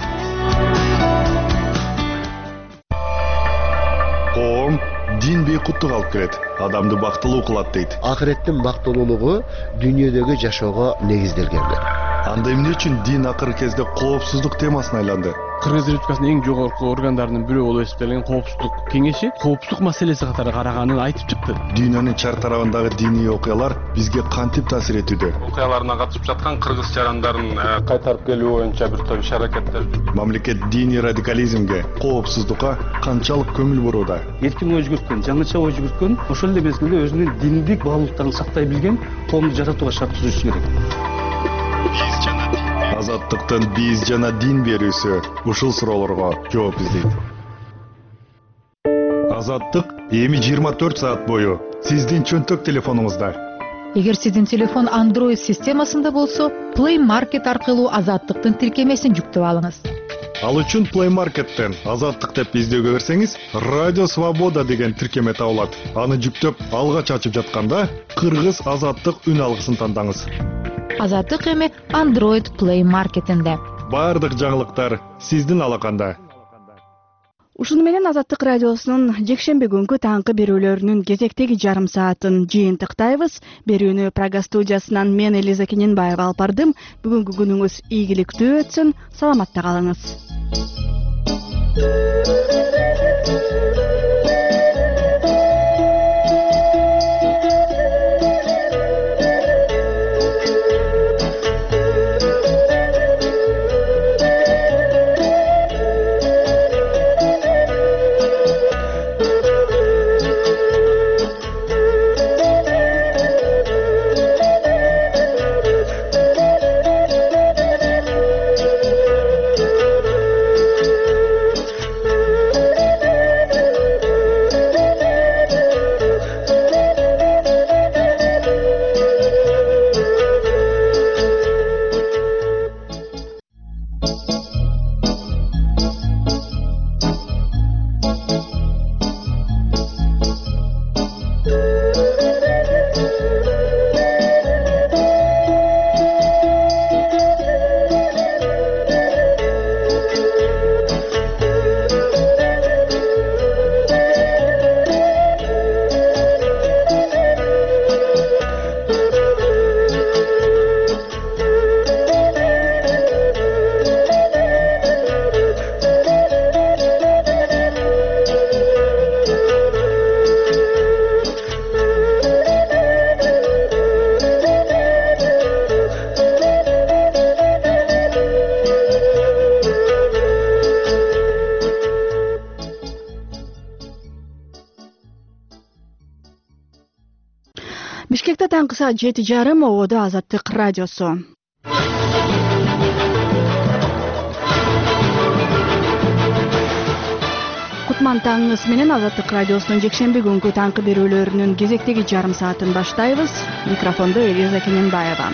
Коом дин бейкуттук алып келет, адамды бактылуу кылат дейт. Акыреттин бактылуулугу дүйнөдөгү жашоого негизделгендер. Анда эмне үчүн дин акыркы кезде коопсуздук темасына айланды? Кыргыз Республикасынын эң жогорку органдарынын бирөө болуп эсептелген коопсуздук кеңеши коопсуздук маселеси катары караганын айтып чыкты. Дүйнөнүн чар тарабындагы диний окуялар бизге кантип таасир этүүдө? Окуяларына катышып жаткан кыргыз жарандарын кайтарып келүү боюнча бир топ иш-аракеттер. Мамлекет диний радикализмге, коопсуздукка канчалык көңүл бурууда? Эркин ой жүгүрткөн, жаңыча ой жүгүрткөн, ошол эле мезгилде өзүнүн диндик баалуулуктарын сактай билген коомду жаратууга шарт түзүшү керек. Азаттыктын биз жана дин берүүсү ушул суроолорго жооп издейт. Азаттык эми жыйырма төрт саат бою сиздин чөнтөк телефонуңузда. Эгер сиздин телефон Android системасында болсо, Play Market аркылуу Азаттыктын тиркемесин жүктөп алыңыз. Ал үчүн Play Market'тен Азаттык деп издөөгө берсеңиз, Радио Свобода деген тиркеме табылат. Аны жүктөп алгач ачып жатканда Кыргыз Азаттык үн алгысын тандаңыз. Азаттык эми Android Play Market'инде. Бардык жаңылыктар сиздин алаканда. Ушуну менен Азаттык радиосунун жекшемби күнгү таңкы берүүлөрүнүн кезектеги жарым саатын жыйынтыктайбыз. Берүүнү Прага студиясынан мен Элиза Кененбаева алып бардым. Бүгүнкү күнүңүз ийгиликтүү өтсүн. Саламатта калыңыз. таңкыса жети жарым ободо Азаттык радиосу. Кутман таңыңыз менен Азаттык радиосунун жекшемби күнгү таңкы берүүлөрүнүн кезектеги жарым саатын баштайбыз. Микрофондо Элиза Кененбаева.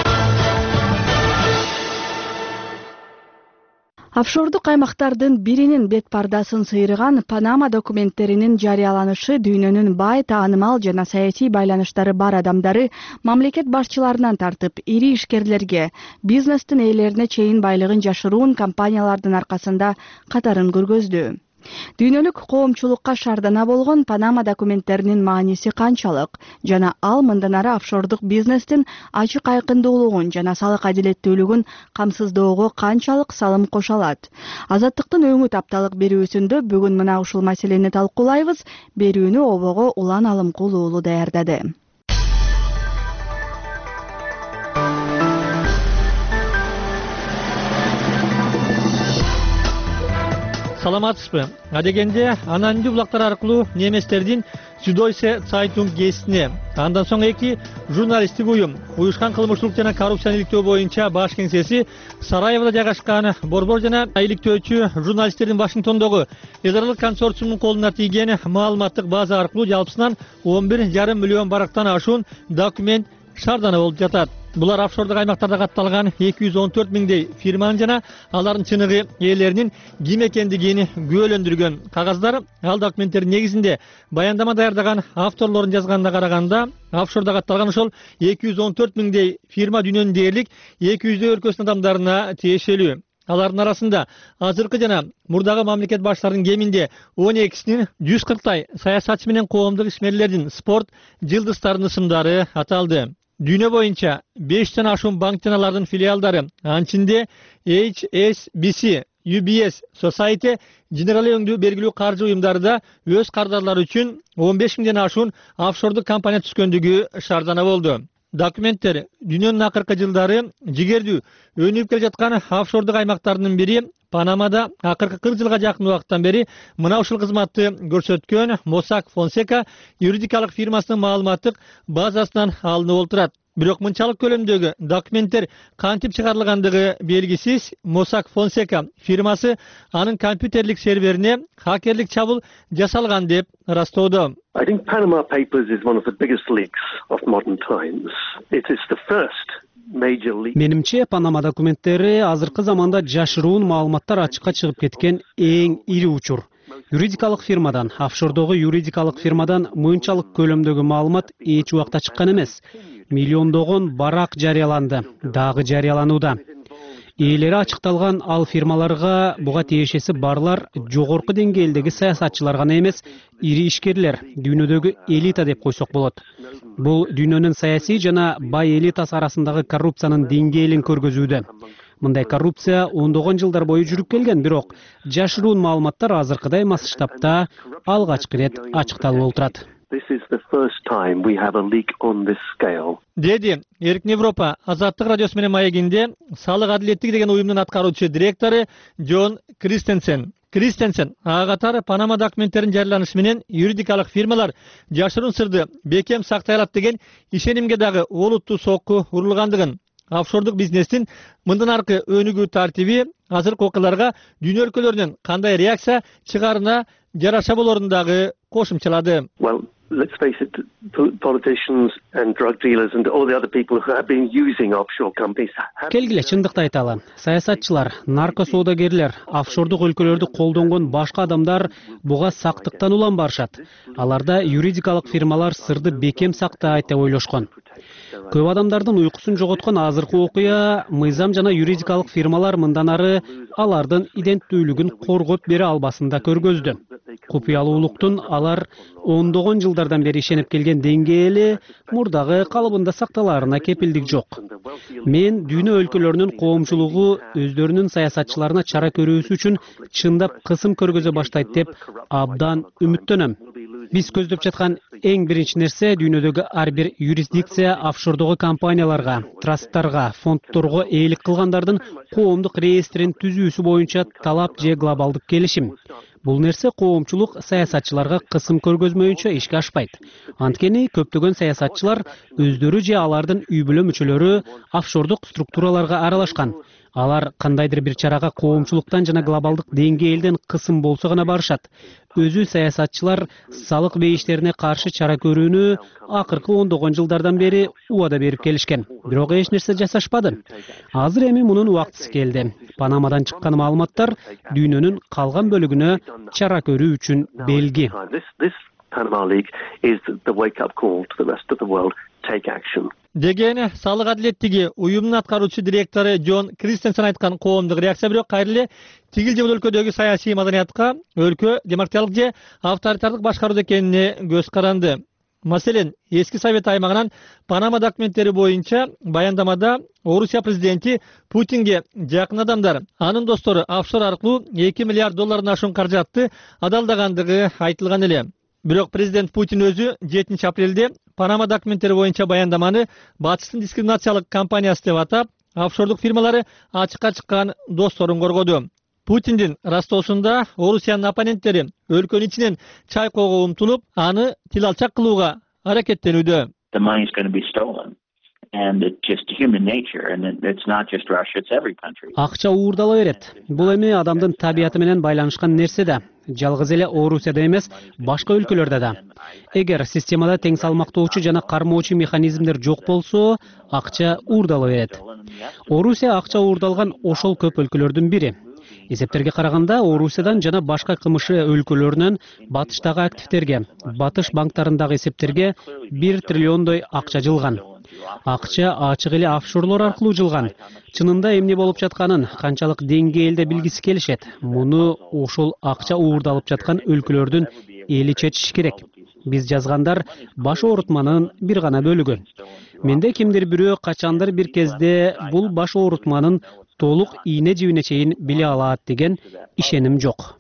Офшордук аймактардын биринин бет пардасын сыйрыган Панама документтеринин жарыяланышы дүйнөнүн бай, таанымал жана саясий байланыштары бар адамдары мамлекет башчыларынан тартып ири ишкерлерге, бизнестин ээлерине чейин байлыгын жашыруун компаниялардын аркасында катарын көргөздү. Дүйнөлүк коомчулукка шардана болгон Панама документтеринин мааниси канчалык жана ал мындан ары офшордук бизнестин ачык айкындуулугун жана салык адилеттүүлүгүн камсыздоого канчалык салым кошо алат? Азаттыктын өңүт апталык берүүсүндө бүгүн мына ушул маселени талкуулайбыз. Берүүнү обого Улан Алымкул уулу даярдады. Саламатсызбы? Адегенде анонимдүү булактар аркылуу неместердин Süddeutsche Zeitung гезитине, андан соң эки журналисттик уюм уюшкан кылмыштуулук жана коррупцияны иликтөө боюнча баш кеңсеси Сараевода жайгашкан борбор жана иликтөөчү журналисттердин Вашингтондогу Эдарлык консорциумунун колуна тийген маалыматтык база аркылуу жалпысынан он бир жарым миллион барактан ашуун документ шардана болуп жатат. Булар офшордук аймактарда катталган эки жүз он төрт миңдей фирманын жана алардын чыныгы ээлеринин ким экендигин күбөлөндүргөн кагаздар. Ал документтердин негизинде баяндама даярдаган авторлордун жазганына караганда, офшордо катталган ошол эки жүз он төрт миңдей фирма дүйнөнүн дээрлик эки жүздөй өлкөсүнүн адамдарына тиешелүү. Алардын арасында азыркы жана мурдагы мамлекет башчыларынын кеминде он экисинин жүз кырктай саясатчы менен коомдук ишмерлердин, спорт жылдыздарынын ысымдары аталды. Дүйнө боюнча бештен ашуун банктен алардын филиалдары, анчинде эйч эс би си, ю би эс, Societe Generale өңдүү белгилүү каржы уюмдары да өз кардарлары үчүн он беш миңден ашуун офшордук компания түзгөндүгү шардана болду. Документтер дүйнөнүн акыркы жылдары жигердүү өнүгүп келе жаткан офшордук аймактардын бири Панамада акыркы кырк жылга жакын убакыттан бери мына ушул кызматты көрсөткөн Mossack Fonseca юридикалык фирмасынын маалыматтык базасынан алынып олтурат. Бирок мынчалык көлөмдөгү документтер кантип чыгарылгандыгы белгисиз. Mossack Fonseca фирмасы анын компьютерлик серверине хакерлик чабуул жасалган деп ырастоодо. I think Panama Papers is one of the biggest leaks of modern times. It is the first Менимче, Панама документтери азыркы заманда жашыруун маалыматтар ачыкка чыгып кеткен эң ири учур. Юридикалык фирмадан, офшордогу юридикалык фирмадан мынчалык көлөмдөгү маалымат эч убакта чыккан эмес. Миллиондогон барак жарыяланды, дагы жарыяланууда. Ээлери ачыкталган ал фирмаларга буга тиешеси барлар жогорку деңгээлдеги саясатчылар гана эмес, ири ишкерлер, дүйнөдөгү элита деп койсок болот. Бул дүйнөнүн саясий жана бай элитасы арасындагы коррупциянын деңгээлин көргөзүүдө. Мындай коррупция ондогон жылдар бою жүрүп келген, бирок жашыруун маалыматтар азыркыдай масштабта алгачкы ирет ачыкталып олтурат. This is the first time we have a leak on this scale. Деди Эркин Европа Азаттык радиосу менен маегинде салык адилеттиги деген уюмдун аткаруучу директору Джон Кристенсен. Кристенсен ага катары Панама документтерин жарыяланышы менен юридикалык фирмалар жашыруун сырды бекем сактай алат деген ишенимге дагы олуттуу сокку урулгандыгын, офшордук бизнестин мындан аркы өнүгүү тартиби азыркы окуяларга дүйнө өлкөлөрүнүн кандай реакция чыгарына жараша болорун дагы кошумчалады. Well, let's face it, politicians and drug dealers and all the other people who have been using offshore companies. Келгиле, чындыкты айталы. Саясатчылар, нарко соодагерлер, офшордук өлкөлөрдү колдонгон башка адамдар буга сактыктан улам барышат. Аларда юридикалык фирмалар сырды бекем сактайт деп ойлошкон. Көп адамдардын уйкусун жоготкон азыркы окуя мыйзам жана юридикалык фирмалар мындан ары алардын иденттүүлүгүн коргоп бере албасын да көргөздү. Купуялуулуктун алар ондогон жылдардан бери ишенип келген деңгээли мурдагы калыбында сакталарына кепилдик жок. Мен дүйнө өлкөлөрүнүн коомчулугу өздөрүнүн саясатчыларына чара көрүүсү үчүн чындап кысым көргөзө баштайт деп абдан үмүттөнөм. Биз көздөп жаткан эң биринчи нерсе дүйнөдөгү ар бир юрисдикция офшордогу компанияларга, трасттарга, фондторго ээлик кылгандардын коомдук реестрин түзүүсү боюнча талап же глобалдык келишим. Бул нерсе коомчулук саясатчыларга кысым көргөзмөйүнчө ишке ашпайт. Анткени көптөгөн саясатчылар өздөрү же алардын үй бүлө мүчөлөрү офшордук структураларга аралашкан. Алар кандайдыр бир чарага коомчулуктан жана глобалдык деңгээлден кысым болсо гана барышат. Өзү саясатчылар салык бейиштерине каршы чара көрүүнү акыркы ондогон жылдардан бери убада берип келишкен. Бирок эч нерсе жасашпады. Азыр эми мунун убактысы келди. Панамадан чыккан маалыматтар дүйнөнүн калган бөлүгүнө чара көрүү үчүн белги. Panama Leak is the wake-up call to the rest of the world. Take action. Деген салык адилеттиги уюмдун аткаруучу директору Джон Кристенсен айткан коомдук реакция бирок кайра эле тигил же бул өлкөдөгү саясий маданиятка өлкө демократиялык же авторитардык башкаруу экенине көз каранды. Маселен, эски Совет аймагынан Панама документтери боюнча баяндамада Орусия президенти Путинге жакын адамдар, анын достору офшор аркылуу эки миллиард доллардан ашуун каражатты адалдагандыгы айтылган эле. Бирок президент Путин өзү жетинчи апрелде Панама документтери боюнча баяндаманы батыштын дискриминациялык кампаниясы деп атап, офшордук фирмалары ачыкка чыккан досторун коргоду. Путиндин растоосунда Орусиянын оппоненттери өлкөнүн ичинен чайкоого умтулуп, аны тил алчак кылууга аракеттенүүдө. Акча уурдала берет. Бул эми адамдын табияты менен байланышкан нерсе да. Жалгыз эле Орусияда эмес, башка өлкөлөрдө да. Эгер системада тең салмактоочу жана кармоочу механизмдер жок болсо, акча уурдала берет. Орусия акча уурдалган ошол көп өлкөлөрдүн бири. Эсептерге караганда Орусиядан жана башка кымышы өлкөлөрүнөн батыштагы активтерге, батыш банктарындагы эсептерге бир триллиондой акча жылган. Акча ачык эле офшорлор аркылуу жылган. Чынында эмне болуп жатканын канчалык деңгээлде билгиси келишет. Муну ошол акча уурдалып жаткан өлкөлөрдүн эли чечиш керек. Биз жазгандар баш оорутманын бир гана бөлүгү. Менде кимдир бирөө качандыр бир кезде бул баш оорутманын толук ийне жибине чейин биле алат деген ишеним жок.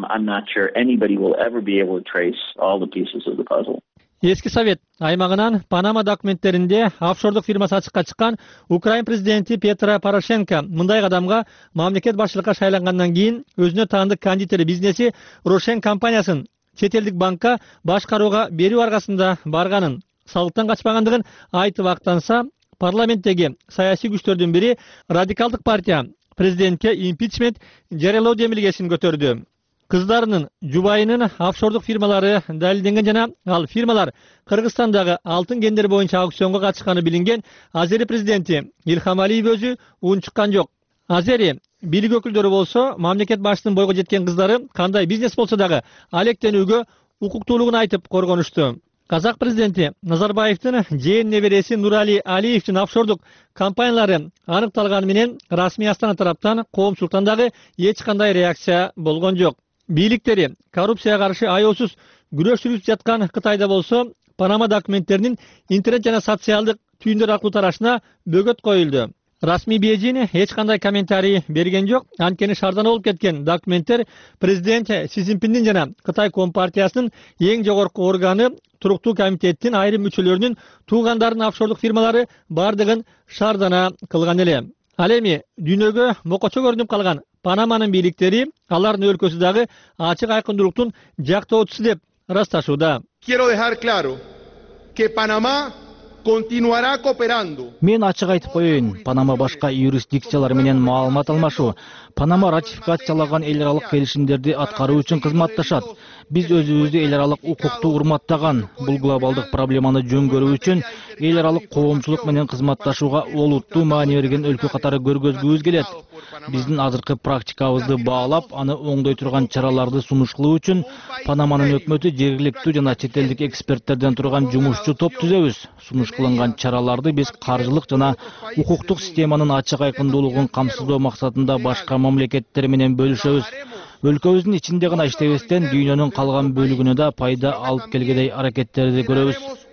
Эски Совет аймагынан Панама документтеринде офшордук фирмасы ачыкка чыккан Украин президенти Петро Порошенко мындай кадамга мамлекет башчылыкка шайлангандан кийин өзүнө таандык кондитер бизнеси Рошен компаниясын чет элдик банкка башкарууга берүү аркасында барганын, салыктан качпагандыгын айтып актанса, парламенттеги саясий күчтөрдүн бири радикалдык партия президентке импичмент жарыялоо демилгесин көтөрдү. Кыздарынын жубайынын офшордук фирмалары далилденген жана ал фирмалар Кыргызстандагы алтын кендер боюнча аукционго катышканы билинген Азери президенти Илхам Алиев өзү унчуккан жок. Азери бийлик өкүлдөрү болсо мамлекет башчысынын бойго жеткен кыздары кандай бизнес болсо дагы алектенүүгө укуктуулугун айтып коргонушту. Казак президенти Назарбаевдин жээн небереси Нурали Алиевдин офшордук компаниялары аныкталганы менен расмий Астана тараптан коомчулуктан дагы эч кандай реакция болгон жок. Бийликтери коррупцияга каршы аеосуз күрөш жүргүзүп жаткан Кытайда болсо Панама документтеринин интернет жана социалдык түйүндөр аркылуу тарашына бөгөт коюлду. Расмий Бейжин эч кандай комментарий берген жок. Анткени шаардан болуп кеткен документтер президент Си Цзиньпиндин жана Кытай Компартиясынын эң жогорку органы туруктуу комитеттин айрым мүчөлөрүнүн туугандарынын офшорлук фирмалары бардыгын шаардана кылган эле. Ал эми дүйнөгө мокочо көрүнүп калган Панаманын бийликтери алардын өлкөсү дагы ачык айкындуулуктун жактоочусу деп ырасташууда. Quiero dejar claro que Panamá continuará cooperando. Мен ачык айтып коеюн, Панама башка юрисдикциялар менен маалымат алмашуу, Панама ратификациялаган эл аралык келишимдерди аткаруу үчүн кызматташат. Биз өзүбүздү эл аралык укукту урматтаган, бул глобалдык проблеманы жөн көрүү үчүн эл аралык коомчулук менен кызматташууга олуттуу маани берген өлкө катары көргөзгүбүз келет. Биздин азыркы практикабызды баалап, аны оңдой турган чараларды сунуш кылуу үчүн Панаманын өкмөтү жергиликтүү жана чет элдик эксперттерден турган жумушчу топ түзөбүз. Сунуш кылынган чараларды биз каржылык жана укуктук системанын ачык айкындуулугун камсыздоо максатында башка мамлекеттер менен бөлүшөбүз. Өлкөбүздүн ичинде гана иштебестен дүйнөнүн калган бөлүгүнө да пайда алып келгедей аракеттерди көрөбүз.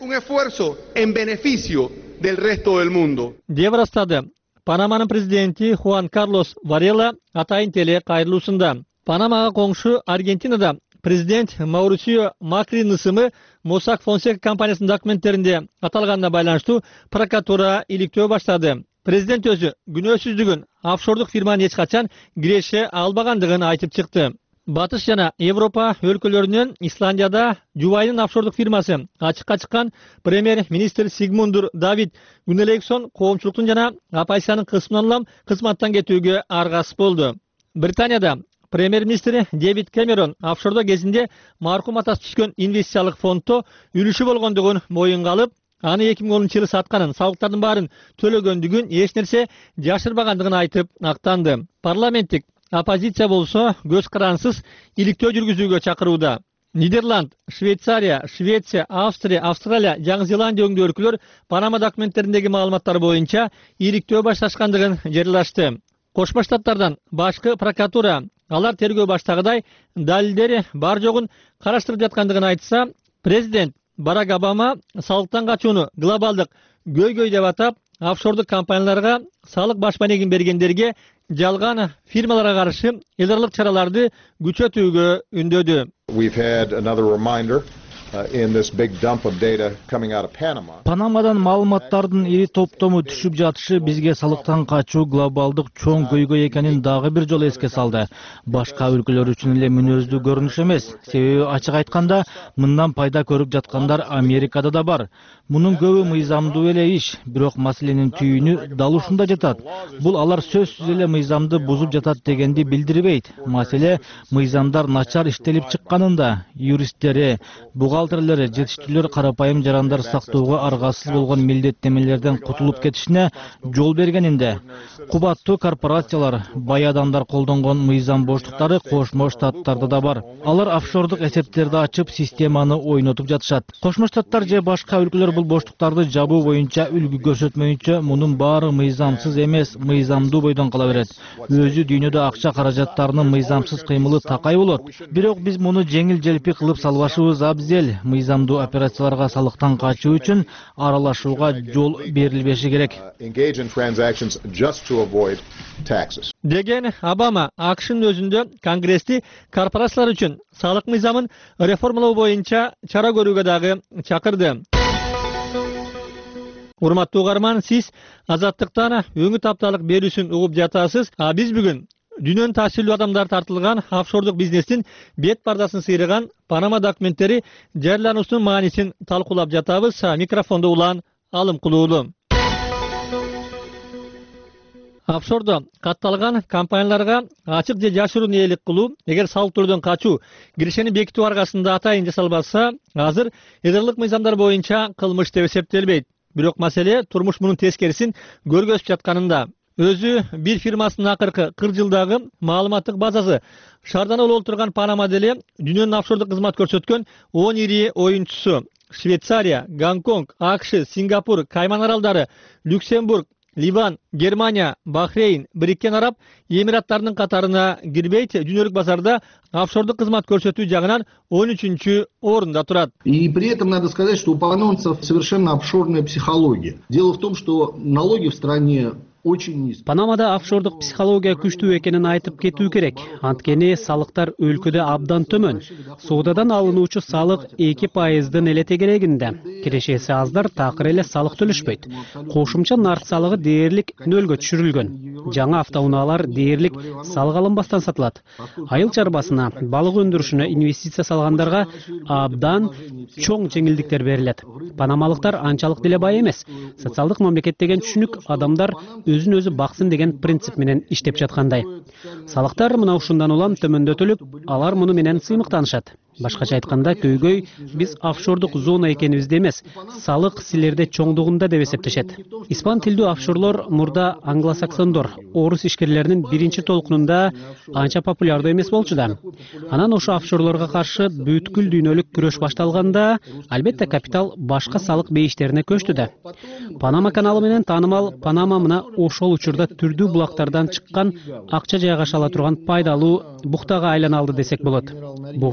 Деп ырастады Панаманын президенти Хуан Карлос Варела атайын теле кайрылуусунда. Панамага коңшу Аргентинада президент Маурисио Макринин ысымы Mossack Fonseca компаниясынын документтеринде аталганына байланыштуу прокуратура иликтөө баштады. Президент өзү күнөөсүздүгүн офшордук фирманын эч качан киреше албагандыгын айтып чыкты. Батыш жана Европа өлкөлөрүнөн Исландияда Жубайдын офшордук фирмасы ачыкка чыккан премьер-министр Сигмундур Давид Гуннелейксон коомчулуктун жана оппозициянын кысмынан улам кызматтан кетүүгө аргасыз болду. Британияда премьер-министр Дэвид Кэмерон офшордо кезинде маркум атасы түшкөн инвестициялык фонддо үлүшү болгондугун моюнга алып, аны эки миң онунчу жылы сатканын, салыктардын баарын төлөгөндүгүн, эч нерсе жашырбагандыгын айтып актанды. Парламенттик оппозиция болсо көз карансыз иликтөө жүргүзүүгө чакырууда. Нидерланд, Швейцария, Швеция, Австрия, Австралия, Жаңы Зеландия өңдүү өлкөлөр Панама документтериндеги маалыматтар боюнча иликтөө башташкандыгын жарыялашты. Кошмо Штаттардан башкы прокуратура алар тергөө баштагыдай далилдери бар жогун караштырып жаткандыгын айтса, президент Барак Обама салыктан качууну глобалдык көйгөй деп атап, офшордук компанияларга салык баш маегин бергендерге жалган фирмаларга каршы эл аралык чараларды күчөтүүгө үндөдү. We've had another reminder uh, in this big dump of data coming out of Panama. Панамадан маалыматтардын ири топтому түшүп жатышы бизге салыктан качуу глобалдык чоң көйгөй экенин дагы бир жолу эске салды. Башка өлкөлөр үчүн эле мүнөздүү көрүнүш эмес. Себеби ачык айтканда, мындан пайда көрүп жаткандар Америкада да бар. Мунун көбү мыйзамдуу эле иш, бирок маселенин түйүнү дал ушунда жатат. Бул алар сөзсүз эле мыйзамды бузуп жатат дегенди билдирбейт. Маселе мыйзамдар начар иштелип чыкканында, юристтери, бухгалтерлери, жетиштүүлөр карапайым жарандар сактоого аргасыз болгон милдеттемелерден кутулуп кетишине жол бергенинде, кубаттуу корпорациялар, бай адамдар колдонгон мыйзам боштуктары Кошмо Штаттарда да бар. Алар офшордук эсептерди ачып, системаны ойнотуп жатышат. Кошмо Штаттар же башка өлкөлөр бул боштуктарды жабуу боюнча үлгү көрсөтмөйүнчө мунун баары мыйзамсыз эмес, мыйзамдуу бойдон кала берет. Өзү дүйнөдө акча каражаттарынын мыйзамсыз кыймылы такай болот. Бирок биз муну жеңил-желпи кылып салбашыбыз абзел. Мыйзамдуу операцияларга салыктан качуу үчүн аралашууга жол берилбеши керек. Деген Обама АКШнын өзүндө Конгрессти корпорациялар үчүн салык мыйзамын реформалоо боюнча чара көрүүгө дагы чакырды. Урматтуу угарман, сиз Азаттыктан өңү тапталык берүүсүн угуп жатасыз. А биз бүгүн дүйнөнүн таасирлүү адамдар тартылган офшордук бизнестин бет пардасын сыйраган Панама документтери жарыялануусунун маанисин талкуулап жатабыз. Микрофондо Улан Алымкулуулу. Офшордо катталган компанияларга ачык же жашыруун ээлик кылуу, эгер салык төлөөдөн качуу киришени бекитүү аркасында атайын жасалбаса, азыр эдерлик мыйзамдар боюнча кылмыш деп эсептелбейт. Бирок маселе турмуш мунун тескерисин көргөзүп жатканында. Өзү бир фирмасынын акыркы кырк жылдагы маалыматтык базасы шаардан олуп турган Панама деле дүйнөнүн офшордук кызмат көрсөткөн он ири оюнчусу. Швейцария, Гонконг, АКШ, Сингапур, Кайман аралдары, Люксембург, Ливан, Германия, Бахрейн, Бириккен Араб Эмираттарынын катарына кирбейт, дүйнөлүк базарда офшордук кызмат көрсөтүү жагынан он үчүнчү орунда турат. И при этом надо сказать, что у панамцев совершенно офшорная психология. Дело в том, что налоги в стране Панамада офшордук психология күчтүү экенин айтып кетүү керек. Анткени салыктар өлкөдө абдан төмөн. Соодадан алынуучу салык эки пайыздын эле тегерегинде. Кирешеси аздар такыр эле салык төлөшпөйт. Кошумча нарк салыгы дээрлик нөлгө түшүрүлгөн. Жаңа автоунаалар дээрлик салык алынбастан сатылат. Айыл чарбасына, балык өндүрүшүнө инвестиция салгандарга абдан чоң жеңилдиктер берилет. Панамалыктар анчалык деле бай эмес. Социалдык мамлекет деген түшүнүк адамдар өзүн өзү баксын деген принцип менен иштеп жаткандай. Салыктар мына ушундан улам төмөндөтүлүп, алар муну менен сыймыктанышат. Башкача айтканда, көйгөй биз офшордук зона экенибизде эмес, салык силерде чоңдугунда деп эсептешет. Испан тилдүү офшорлор мурда англосаксондор, орус ишкерлеринин биринчи толкунунда анча популярдуу эмес болчу да. Анан ошо офшорлорго каршы бүткүл дүйнөлүк күрөш башталганда, албетте капитал башка салык бейиштерине көчтү да. Панама каналы менен таанымал Панама мына ошол учурда түрдүү булактардан чыккан акча жайгаша ала турган пайдалуу буктага айлана алды десек болот. Буга жол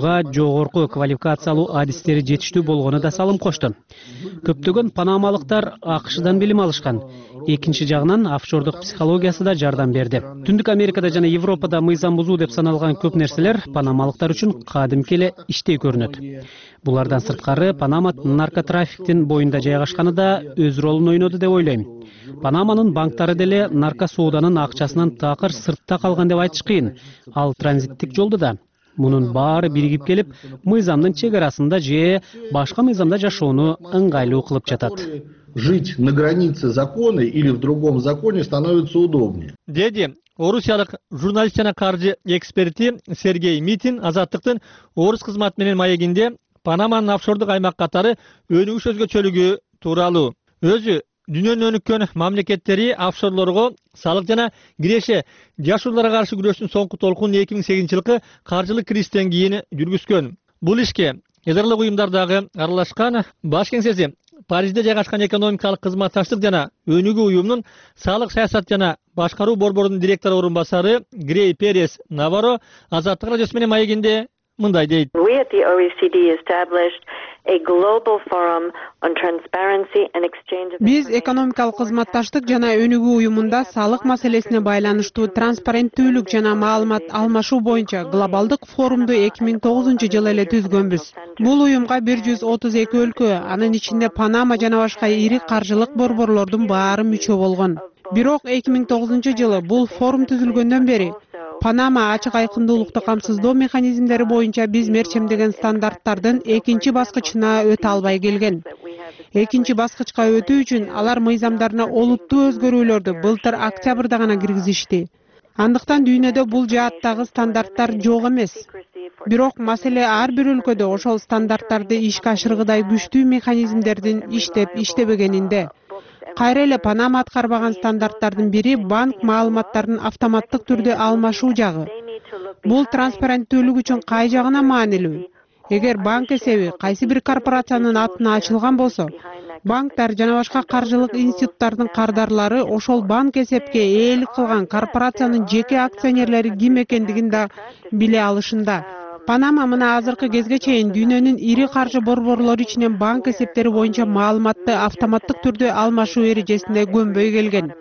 жогорку квалификациялуу адистери жетиштүү болгону да салым кошту. Көптөгөн панамалыктар АКШдан билим алышкан. Экинчи жагынан офшордук психологиясы да жардам берди. Түндүк Америкада жана Европада мыйзам бузуу деп саналган көп нерселер панамалыктар үчүн кадимки эле иштей көрүнөт. Булардан сырткары Панама наркотрафиктин боюнда жайгашканы да өз ролун ойноду деп ойлойм. Панаманын банктары деле наркосууданын акчасынан такыр сыртта калган деп айтыш кыйын. Ал транзиттик жолду да. Мунун баары биригип келип, мыйзамдын чек арасында же башка мыйзамда жашоону ыңгайлуу кылып жатат. Жить на границе закона или в другом законе становится удобнее. Деди орусиялык журналист жана каржы эксперти Сергей Митин Азаттыктын орус кызматы менен маегинде Панаманын офшордук аймак катары өнүгүш өзгөчөлүгү тууралуу. Өзү дүйнөнүн өнүккөн мамлекеттери офшорлорго салык жана киреше жашоолорго каршы күрөштүн соңку толкунун эки миң сегизинчи жылкы каржылык кризистен кийин жүргүзгөн. Бул ишке эдерлик уюмдардагы аралашкан баш кеңсеси Парижде жайгашкан экономикалык кызматташтык жана өнүгүү уюмунун салык саясат жана башкаруу борборунун директору орун басары Грей Перес Наваро Азаттык радиосу менен маегинде мындай дейт. We at the O E C D established a global forum on transparency and exchange of Биз экономикалык кызматташтык жана өнүгүү уюмунда салык маселесине байланыштуу транспаrenттүүлүк жана маалымат алмашуу боюнча глобалдык форумду эки миң тогузунчу жылы эле түзгөнбүз. Бул уюмга бир жүз отуз эки өлкө, анын ичинде Панама жана башка ири каржылык борборлордун баары мүчө болгон. Бирок эки миң тогузунчу жылы бул форум түзүлгөндөн бери Панама ачык айкындуулукту камсыздоо механизмдери боюнча биз мерчемдеген стандарттардын экинчи баскычына өтө албай келген. Экинчи баскычка өтүү үчүн алар мыйзамдарына олуттуу өзгөрүүлөрдү былтыр октябрда гана киргизишти. Андыктан дүйнөдө бул жааттагы стандарттар жок эмес. Бирок маселе ар бир өлкөдө ошол стандарттарды ишке ашыргыдай күчтүү механизмдердин иштеп иштебегенинде. Кайра эле Панама аткарбаган стандарттардын бири банк маалыматтарын автоматтык түрдө алмашуу жагы. Бул транспаrenттүүлүк үчүн кай жагына маанилүү? Эгер банк эсеби кайсы бир корпорациянын атына ачылган болсо, банктар жана башка каржылык институттардын кардарлары ошол банк эсепке ээлик кылган корпорациянын жеке акционерлери ким экендигин да биле алышында. Панама мына азыркы кезге чейин дүйнөнүн ири каржы борборлору ичинен банк эсептери боюнча маалыматты автоматтык түрдө алмашуу эрежесине көнбөй келген.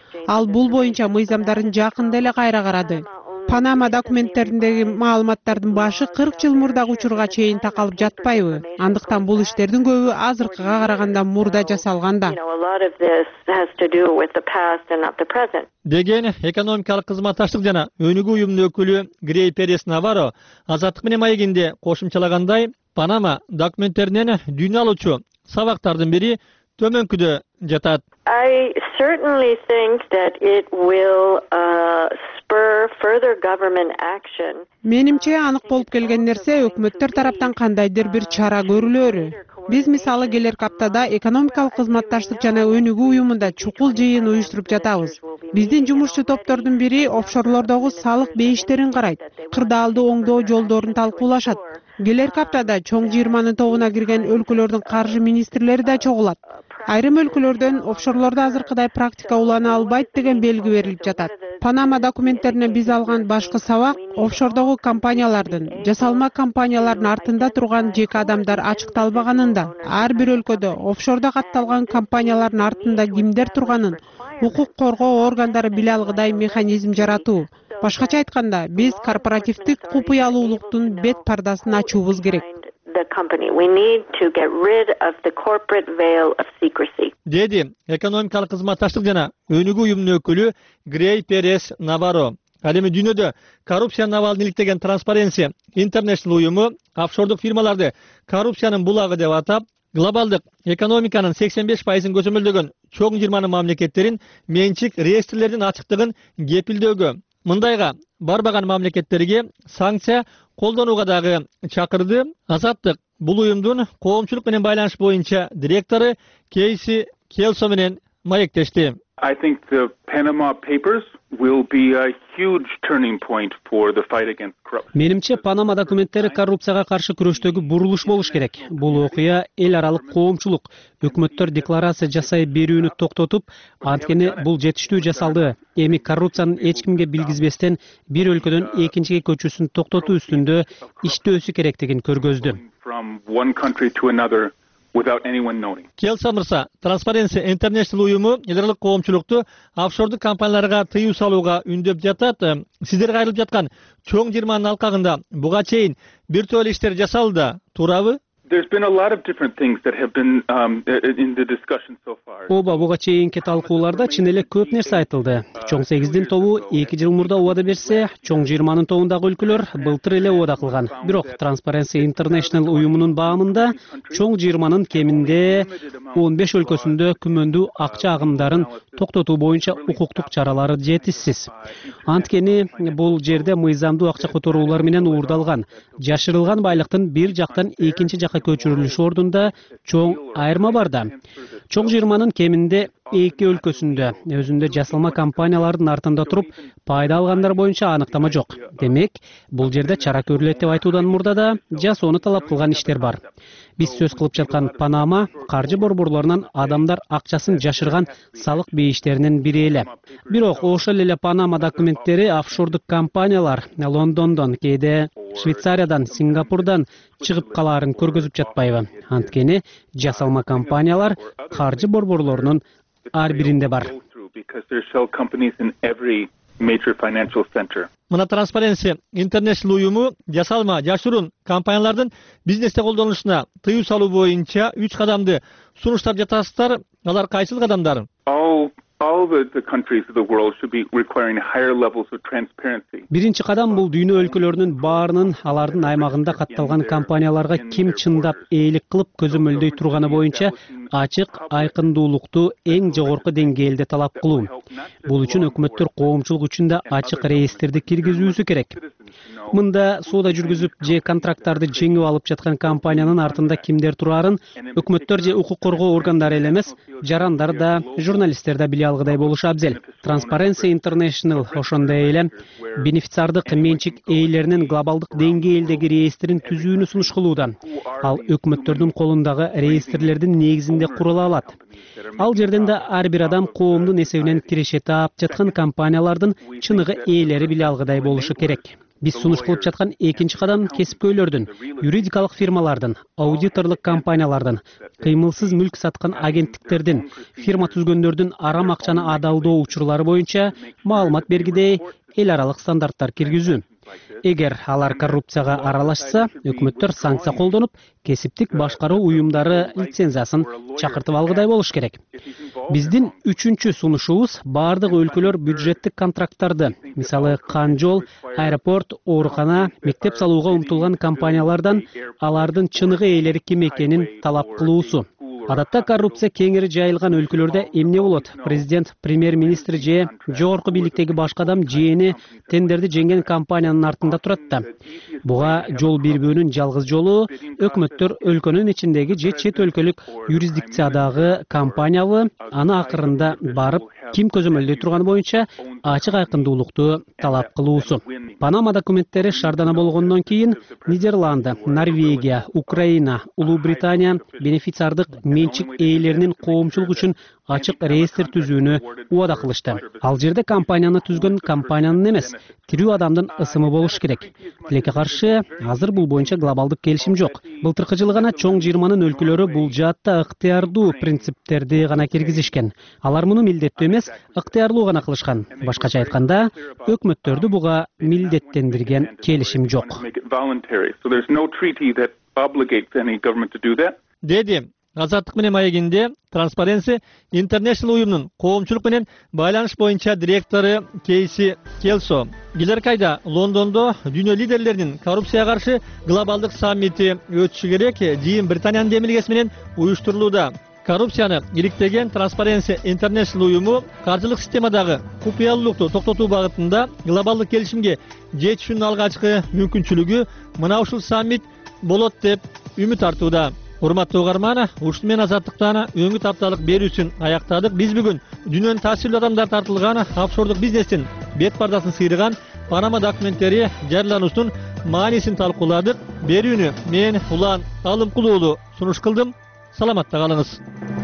Ал бул боюнча мыйзамдарын жакында эле кайра карады. Панама документтериндеги маалыматтардын башы кырк жыл мурдагы учурга чейин такалып жатпайбы? Андыктан бул иштердин көбү азыркыга караганда мурда жасалган да. Деген экономикалык кызматташтык жана өнүгүү уюмунун өкүлү Грей Перес Наваро Азаттык менен маегинде кошумчалагандай, Панама документтеринен дүйнө алуучу сабактардын бири төмөнкүдө жатат. I certainly think that it will uh, spur further government action. Менимче анык болуп келген нерсе өкмөттөр тараптан кандайдыр бир чара көрүлөрү. Биз мисалы келерки аптада экономикалык кызматташтык жана өнүгүү уюмунда чукул жыйын уюштуруп жатабыз. Биздин жумушчу топтордун бири офшорлордогу салык бейиштерин карайт, кырдаалды оңдоо жолдорун талкуулашат. Келерки аптада чоң жыйырманын тобуна кирген өлкөлөрдүн каржы министрлери да чогулат. Айрым өлкөлөрдөн офшорлордо азыркыдай практика улана албайт деген белги берилип жатат. Панама документтеринен биз алган башкы сабак офшордогу компаниялардын, жасалма компаниялардын артында турган жеке адамдар ачыкталбаганында, ар бир өлкөдө офшордо катталган компаниялардын артында кимдер турганын укук коргоо органдары биле алгыдай механизм жаратуу. Башкача айтканда, биз корпоративдик купуялуулуктун бет пардасын ачуубуз керек. Деди экономикалык кызматташтык жана өнүгүү уюмунун өкүлү Грей Перес Наваро. Ал эми дүйнөдө коррупциянын абалын иликтеген Transparency International уюму офшордук фирмаларды коррупциянын булагы деп атап, глобалдык экономиканын сексен беш пайызын көзөмөлдөгөн чоң жыйырманын мамлекеттерин менчик реестрлердин ачыктыгын кепилдөөгө, мындайга барбаган мамлекеттерге санкция колдонууга дагы чакырды. Азаттык бул уюмдун коомчулук менен байланыш боюнча директору Кейси Келсо менен маектешти. I think the Panama Papers will be a huge turning point for the fight against corruption. Менимче, Панама документтери коррупцияга каршы күрөштөгү бурулуш болуш керек. Бул окуя эл аралык коомчулук, өкмөттөр декларация жасай берүүнү токтотуп, анткени бул жетиштүү жасалды. Эми коррупциянын эч кимге билгизбестен бир өлкөдөн экинчиге көчүүсүн токтотуу үстүндө иштөөсү керектигин көргөздү. From one country to another without anyone knowing. Келса мырса, Transparency International уюму эл аралык коомчулукту офшордук компанияларга тыюу салууга үндөп жатат. Сиздерге кайрылып жаткан чоң жыйырманын алкагында буга чейин бир топ эле иштер жасалды, туурабы? There's been a lot of different things that have been um, in the discussion so far. Оба буга чейинки талкууларда чын эле көп нерсе айтылды. Чоң сегиздин тобу эки жыл мурда убада берсе, чоң жыйырманын тобундагы өлкөлөр былтыр эле убада кылган. Бирок Transparency International уюмунун баамында чоң жыйырманын кеминде он беш өлкөсүндө күмөндүү акча агымдарын токтотуу боюнча укуктук чаралары жетишсиз. Анткени бул жерде мыйзамдуу акча которуулар менен уурдалган, жашырылган байлыктын бир жактан экинчи жакка көчүрүлүшү ордунда чоң айырма бар да. Чоң жыйырманын кеминде эки өлкөсүндө өзүндө жасалма компаниялардын артында туруп пайда алгандар боюнча аныктама жок. Демек, бул жерде чара көрүлөт деп айтуудан мурда да жасоону талап кылган иштер бар. Биз сөз кылып жаткан Панама каржы борборлорунан адамдар акчасын жашырган салык бейиштеринин бири эле. Бирок ошол эле Панама документтери офшордук компаниялар Лондондон, кээде Швейцариядан, Сингапурдан чыгып калаарын көргөзүп жатпайбы? Анткени жасалма компаниялар каржы борборлорунун ар биринде бар. Мына Transparency International уюму жасалма жашыруун компаниялардын бизнесте колдонулушуна тыюу салуу боюнча үч кадамды сунуштап жатасыздар. Алар кайсыл кадамдар? All all the, the countries of the world should be requiring higher levels of transparency. Биринчи кадам бул дүйнө өлкөлөрүнүн баарынын алардын аймагында катталган компанияларга ким чындап ээлик кылып көзөмөлдөй турганы боюнча ачык айкындуулукту эң жогорку деңгээлде талап кылуу. Бул үчүн өкмөттөр коомчулук үчүн да ачык реестрди киргизүүсү керек. Мында соода жүргүзүп же контракттарды жеңип алып жаткан компаниянын артында кимдер турарын өкмөттөр же укук коргоо органдары эле эмес, жарандар да, журналисттер да биле алгыдай болушу абзел. Transparency International ошондой эле бенефициардык менчик ээлеринин глобалдык деңгээлдеги реестрин түзүүнү сунуш кылууда. Ал өкмөттөрдүн колундагы реестрлердин негизинде курула алат. Ал жерден да ар бир адам коомдун эсебинен киреше таап жаткан компаниялардын чыныгы ээлери биле алгыдай болушу керек. Биз сунуш кылып жаткан экинчи кадам кесипкөйлөрдүн, юридикалык фирмалардын, аудиторлук компаниялардын, кыймылсыз мүлк саткан агенттиктердин, фирма түзгөндөрдүн арам акчаны адалдоо учурлары боюнча маалымат бергидей эл аралык стандарттар киргизүү. Эгер алар коррупцияга аралашса, өкмөттөр санкция колдонуп, кесиптик башкаруу уюмдары лицензиясын чакыртып алгыдай болуш керек. Биздин үчүнчү сунушубуз бардык өлкөлөр бюджеттик контракттарды, мисалы кан жол, аэропорт, оорукана, мектеп салууга умтулган компаниялардан алардын чыныгы ээлери ким экенин талап кылуусу. Адатта коррупция кеңири жайылган өлкөлөрдө эмне болот? Президент, премьер-министр же жогорку бийликтеги башка адам жээни тендерди жеңген компаниянын артында турат да. Буга жол бербөөнүн жалгыз жолу өкмөттөр өлкөнүн ичиндеги же чет өлкөлүк юрисдикциядагы компаниябы аны акырында барып ким көзөмөлдөй турганы боюнча ачык айкындуулукту талап кылуусу. Панама документтери шаардана болгондон кийин Нидерланды, Норвегия, Украина, Улуу Британия бенефициардык менчик ээлеринин коомчулук үчүн ачык реестр түзүүнү убада кылышты. Ал жерде компанияны түзгөн компаниянын эмес, тирүү адамдын ысымы болуш керек. Тилекке каршы, азыр бул боюнча глобалдык келишим жок. Былтыркы жылы гана чоң жыйырманын өлкөлөрү бул жаатта ыктыярдуу принциптерди гана киргизишкен. Алар муну милдеттүү эмес, ыктыярлуу гана кылышкан. Башкача айтканда, өкмөттөрдү буга милдеттендирген келишим жок. Деди Азаттык менен маегинде Transparency International уюмунун коомчулук менен байланыш боюнча директору Кейси Келсо. Келер айда Лондондо дүйнө лидерлеринин коррупцияга каршы глобалдык саммити өтүшү керек. Жыйын Британиянын демилгеси менен уюштурулууда. Коррупцияны иликтеген Transparency International уюму каржылык системадагы купуялуулукту токтотуу багытында глобалдык келишимге жетүүнүн алгачкы мүмкүнчүлүгү мына ушул саммит болот деп үмүт артууда. Урматтуу угарман, ушуну менен азаттыктан өңүт апталык берүүсүн аяктадык. Биз бүгүн дүйнөнүн таасирлүү адамдар тартылган офшордук бизнестин бет бардасын сыйрыган Панама документтери жарыялануусунун маанисин талкууладык. Берүүнү мен Улан Алымкул уулу сунуш кылдым. Саламатта калыңыз.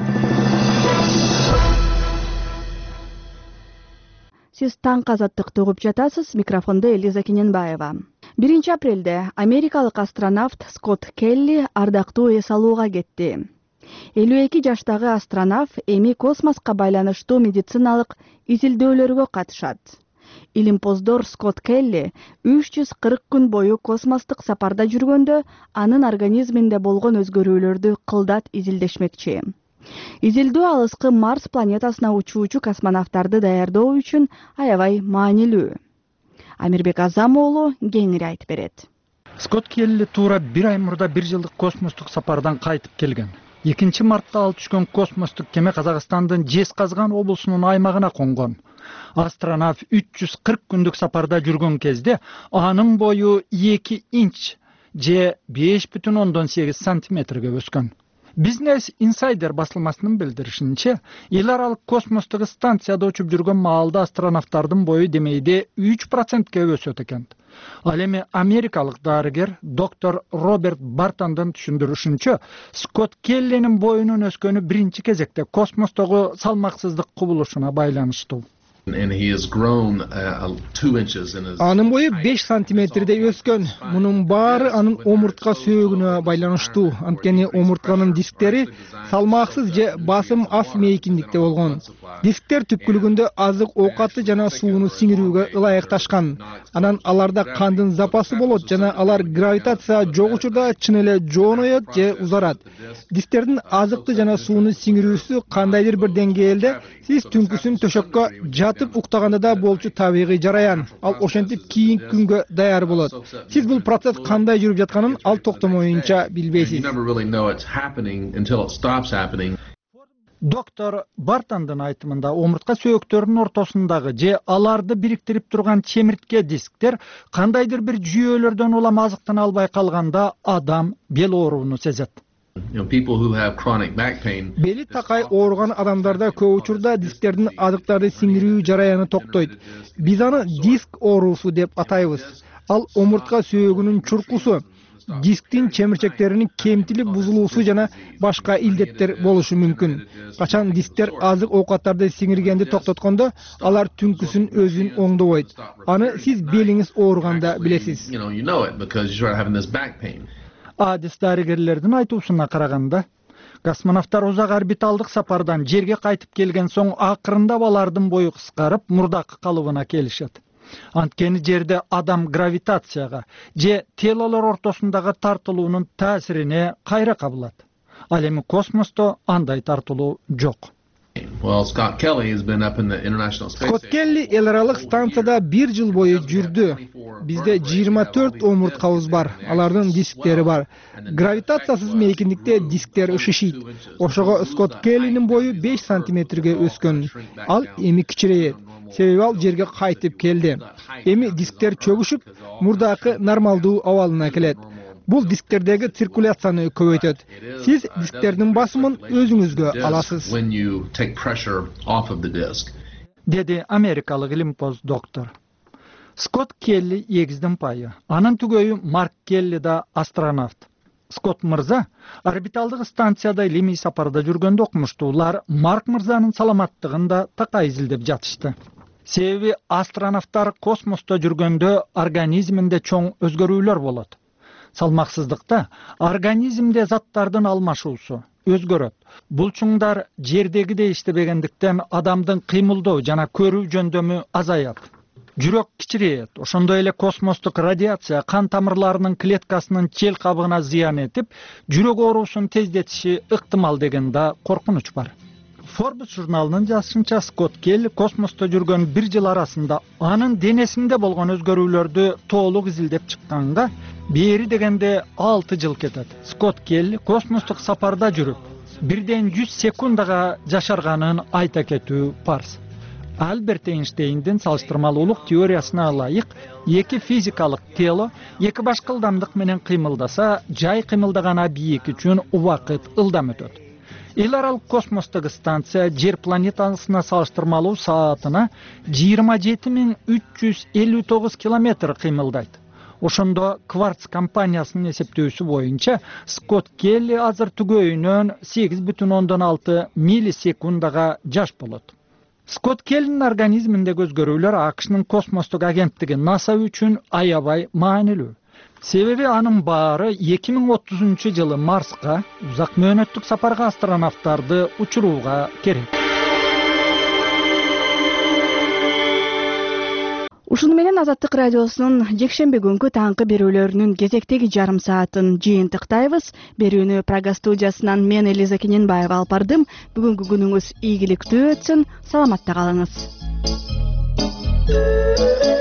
Сиз таң азаттыкты угуп жатасыз. Микрофондо Элиза Кененбаева. биринчи апрелде америкалык астронавт Скотт Келли ардактуу эс алууга кетти. элүү эки жаштагы астронавт эми космоска байланыштуу медициналык изилдөөлөргө катышат. Илимпоздор Скотт Келли үч жүз кырк күн бою космостук сапарда жүргөндө анын организминде болгон өзгөрүүлөрдү кылдат изилдешмекчи. Изилдөө алыскы Марс планетасына учуучу космонавттарды даярдоо үчүн аябай маанилүү. Амирбек Азам уулу кеңири айтып берет. Скотт Келли туура бир ай мурда бир жылдык космостук сапардан кайтып келген. экинчи мартта алып түшкөн космостук кеме Казакстандын Жезказган облусунун аймагына конгон. Астронавт үч жүз кырк күндүк сапарда жүргөн кезде анын бою эки инч же беш бүтүн ондон сегиз сантиметрге өскөн. Business Insider басылмасынын билдиришинче, эл аралык космостук станцияда учуп жүргөн маалда астронавттардын бою демейде үч процентке өсөт экен. Ал эми америкалык дарыгер доктор Роберт Бартондун түшүндүрүшүнчө, Скотт Келлинин боюнун өскөнү биринчи кезекте космостогу салмаксыздык кубулушуна байланыштуу. Анын бою беш сантиметрдей өскөн. Мунун баары анын омуртка сөөгүнө байланыштуу. Анткени омуртканын дисктери салмаксыз же басым аз мейкиндикте болгон. Дисктер түпкүлүгүндө азык оокатты жана сууну сиңирүүгө ылайыкташкан. Анан аларда кандын запасы болот жана алар гравитация жок учурда чын эле жооноёт же узарат. Дисктердин азыкты жана сууну сиңирүүсү кандайдыр бир деңгээлде сиз түнкүсүн төшөккө жатып уктаганда да болчу табигый жараян. Ал ошентип кийинки күнгө даяр болот. Сиз бул процесс кандай жүрүп жатканын ал токтомоюнча билбейсиз. Доктор Бартондун айтымында омуртка сөөктөрүнүн ортосундагы же аларды бириктирип турган чемиртке дисктер кандайдыр бир жүйөлөрдөн улам азыктана албай калганда адам бел ооруну сезет. Бели такай ооруган адамдарда көп учурда дисктердин азыктарды сиңирүү жараяны токтойт. Биз аны диск оорусу деп атайбыз. Ал омуртка сөөгүнүн чуркусу, дисктин чемирчектеринин кемтилип бузулуусу жана башка илдеттер болушу мүмкүн. Качан дисктер азык оокаттарды сиңиргенди токтоткондо, алар түнкүсүн өзүн оңдобойт. Аны сиз белиңиз ооруганда билесиз. Адис дарыгерлердин айтуусуна караганда, космонавттар узак орбиталдык сапардан жерге кайтып келген соң акырында алардын бою кыскарып, мурдакы калыбына келишет. Анткени жерде адам гравитацияга же телолор ортосундагы тартылуунун таасирине кайра кабылат. Ал эми космосто андай тартылуу жок. Скотт Келли эл аралык станцияда бир жыл бою жүрдү. Бизде жыйырма төрт омурткабыз бар, алардын дисктери бар. Гравитациясыз мейкиндикте дисктер шишийт. Ошого Скотт Келлинин бою беш сантиметрге өскөн. Ал эми кичирейет. Себеби ал жерге кайтып келди. Эми дисктер чөгүшүп, мурдакы нормалдуу абалына келет. Бул дисктердеги циркуляцияны көбөйтөт. Сиз дисктердин басымын өзүңүзгө аласыз. Деди америкалык илимпоз доктор. Скотт Келли эгиздин пайы. Анын түгөйү Марк Келли да астронавт. Скотт мырза орбиталдык станцияда илимий сапарда жүргөндө окумуштуулар Марк мырзанын саламаттыгын да такай изилдеп жатышты. Себеби астронавттар космосто жүргөндө организминде чоң өзгөрүүлөр болот. Салмаксыздыкта организмде заттардын алмашуусу өзгөрөт. Бул чуңдар жердегидей иштебегендиктен адамдын кыймылдоо жана көрүү жөндөмү азаят. Жүрөк кичирейет. Ошондой эле космостук радиация кан тамырларынын клеткасынын чел кабыгына зыян этип, жүрөк оорусун тездетиши ыктымал деген да коркунуч бар. Forbes журналынын жазышынча Скотт Келли космосто жүргөн бир жыл арасында анын денесинде болгон өзгөрүүлөрдү толук изилдеп чыкканга бери дегенде алты жыл кетет. Скотт Келли космостук сапарда жүрүп, бирден жүз секундага жашарганын айта кетүү парз. Альберт Эйнштейндин салыштырмалуулук теориясына ылайык эки физикалык тело эки башка ылдамдык менен кыймылдаса, жай кыймылдаган объект үчүн убакыт ылдам өтөт. Эл аралык космостук станция Жер планетасына салыштырмалуу саатына жыйырма жети миң үч жүз элүү тогуз километр кыймылдайт. Ошондо Кварц компаниясынын эсептөөсү боюнча Скотт Келли азыр түгөйүнөн сегиз бүтүн ондон алты миллисекундага жаш болот. Скотт Келлинин организминдеги өзгөрүүлөр АКШнын космостук агенттиги НАСА үчүн аябай маанилүү. Себеби анын баары эки миң отузунчу жылы Марска узак мөөнөттүк сапарга астронавттарды учурууга керек. Ушуну менен Азаттык радиосунун жекшемби күнгү таңкы берүүлөрүнүн кезектеги жарым саатын жыйынтыктайбыз. Берүүнү Прага студиясынан мен Элиза Кененбаева алып бардым. Бүгүнкү күнүңүз ийгиликтүү өтсүн. Саламатта калыңыз.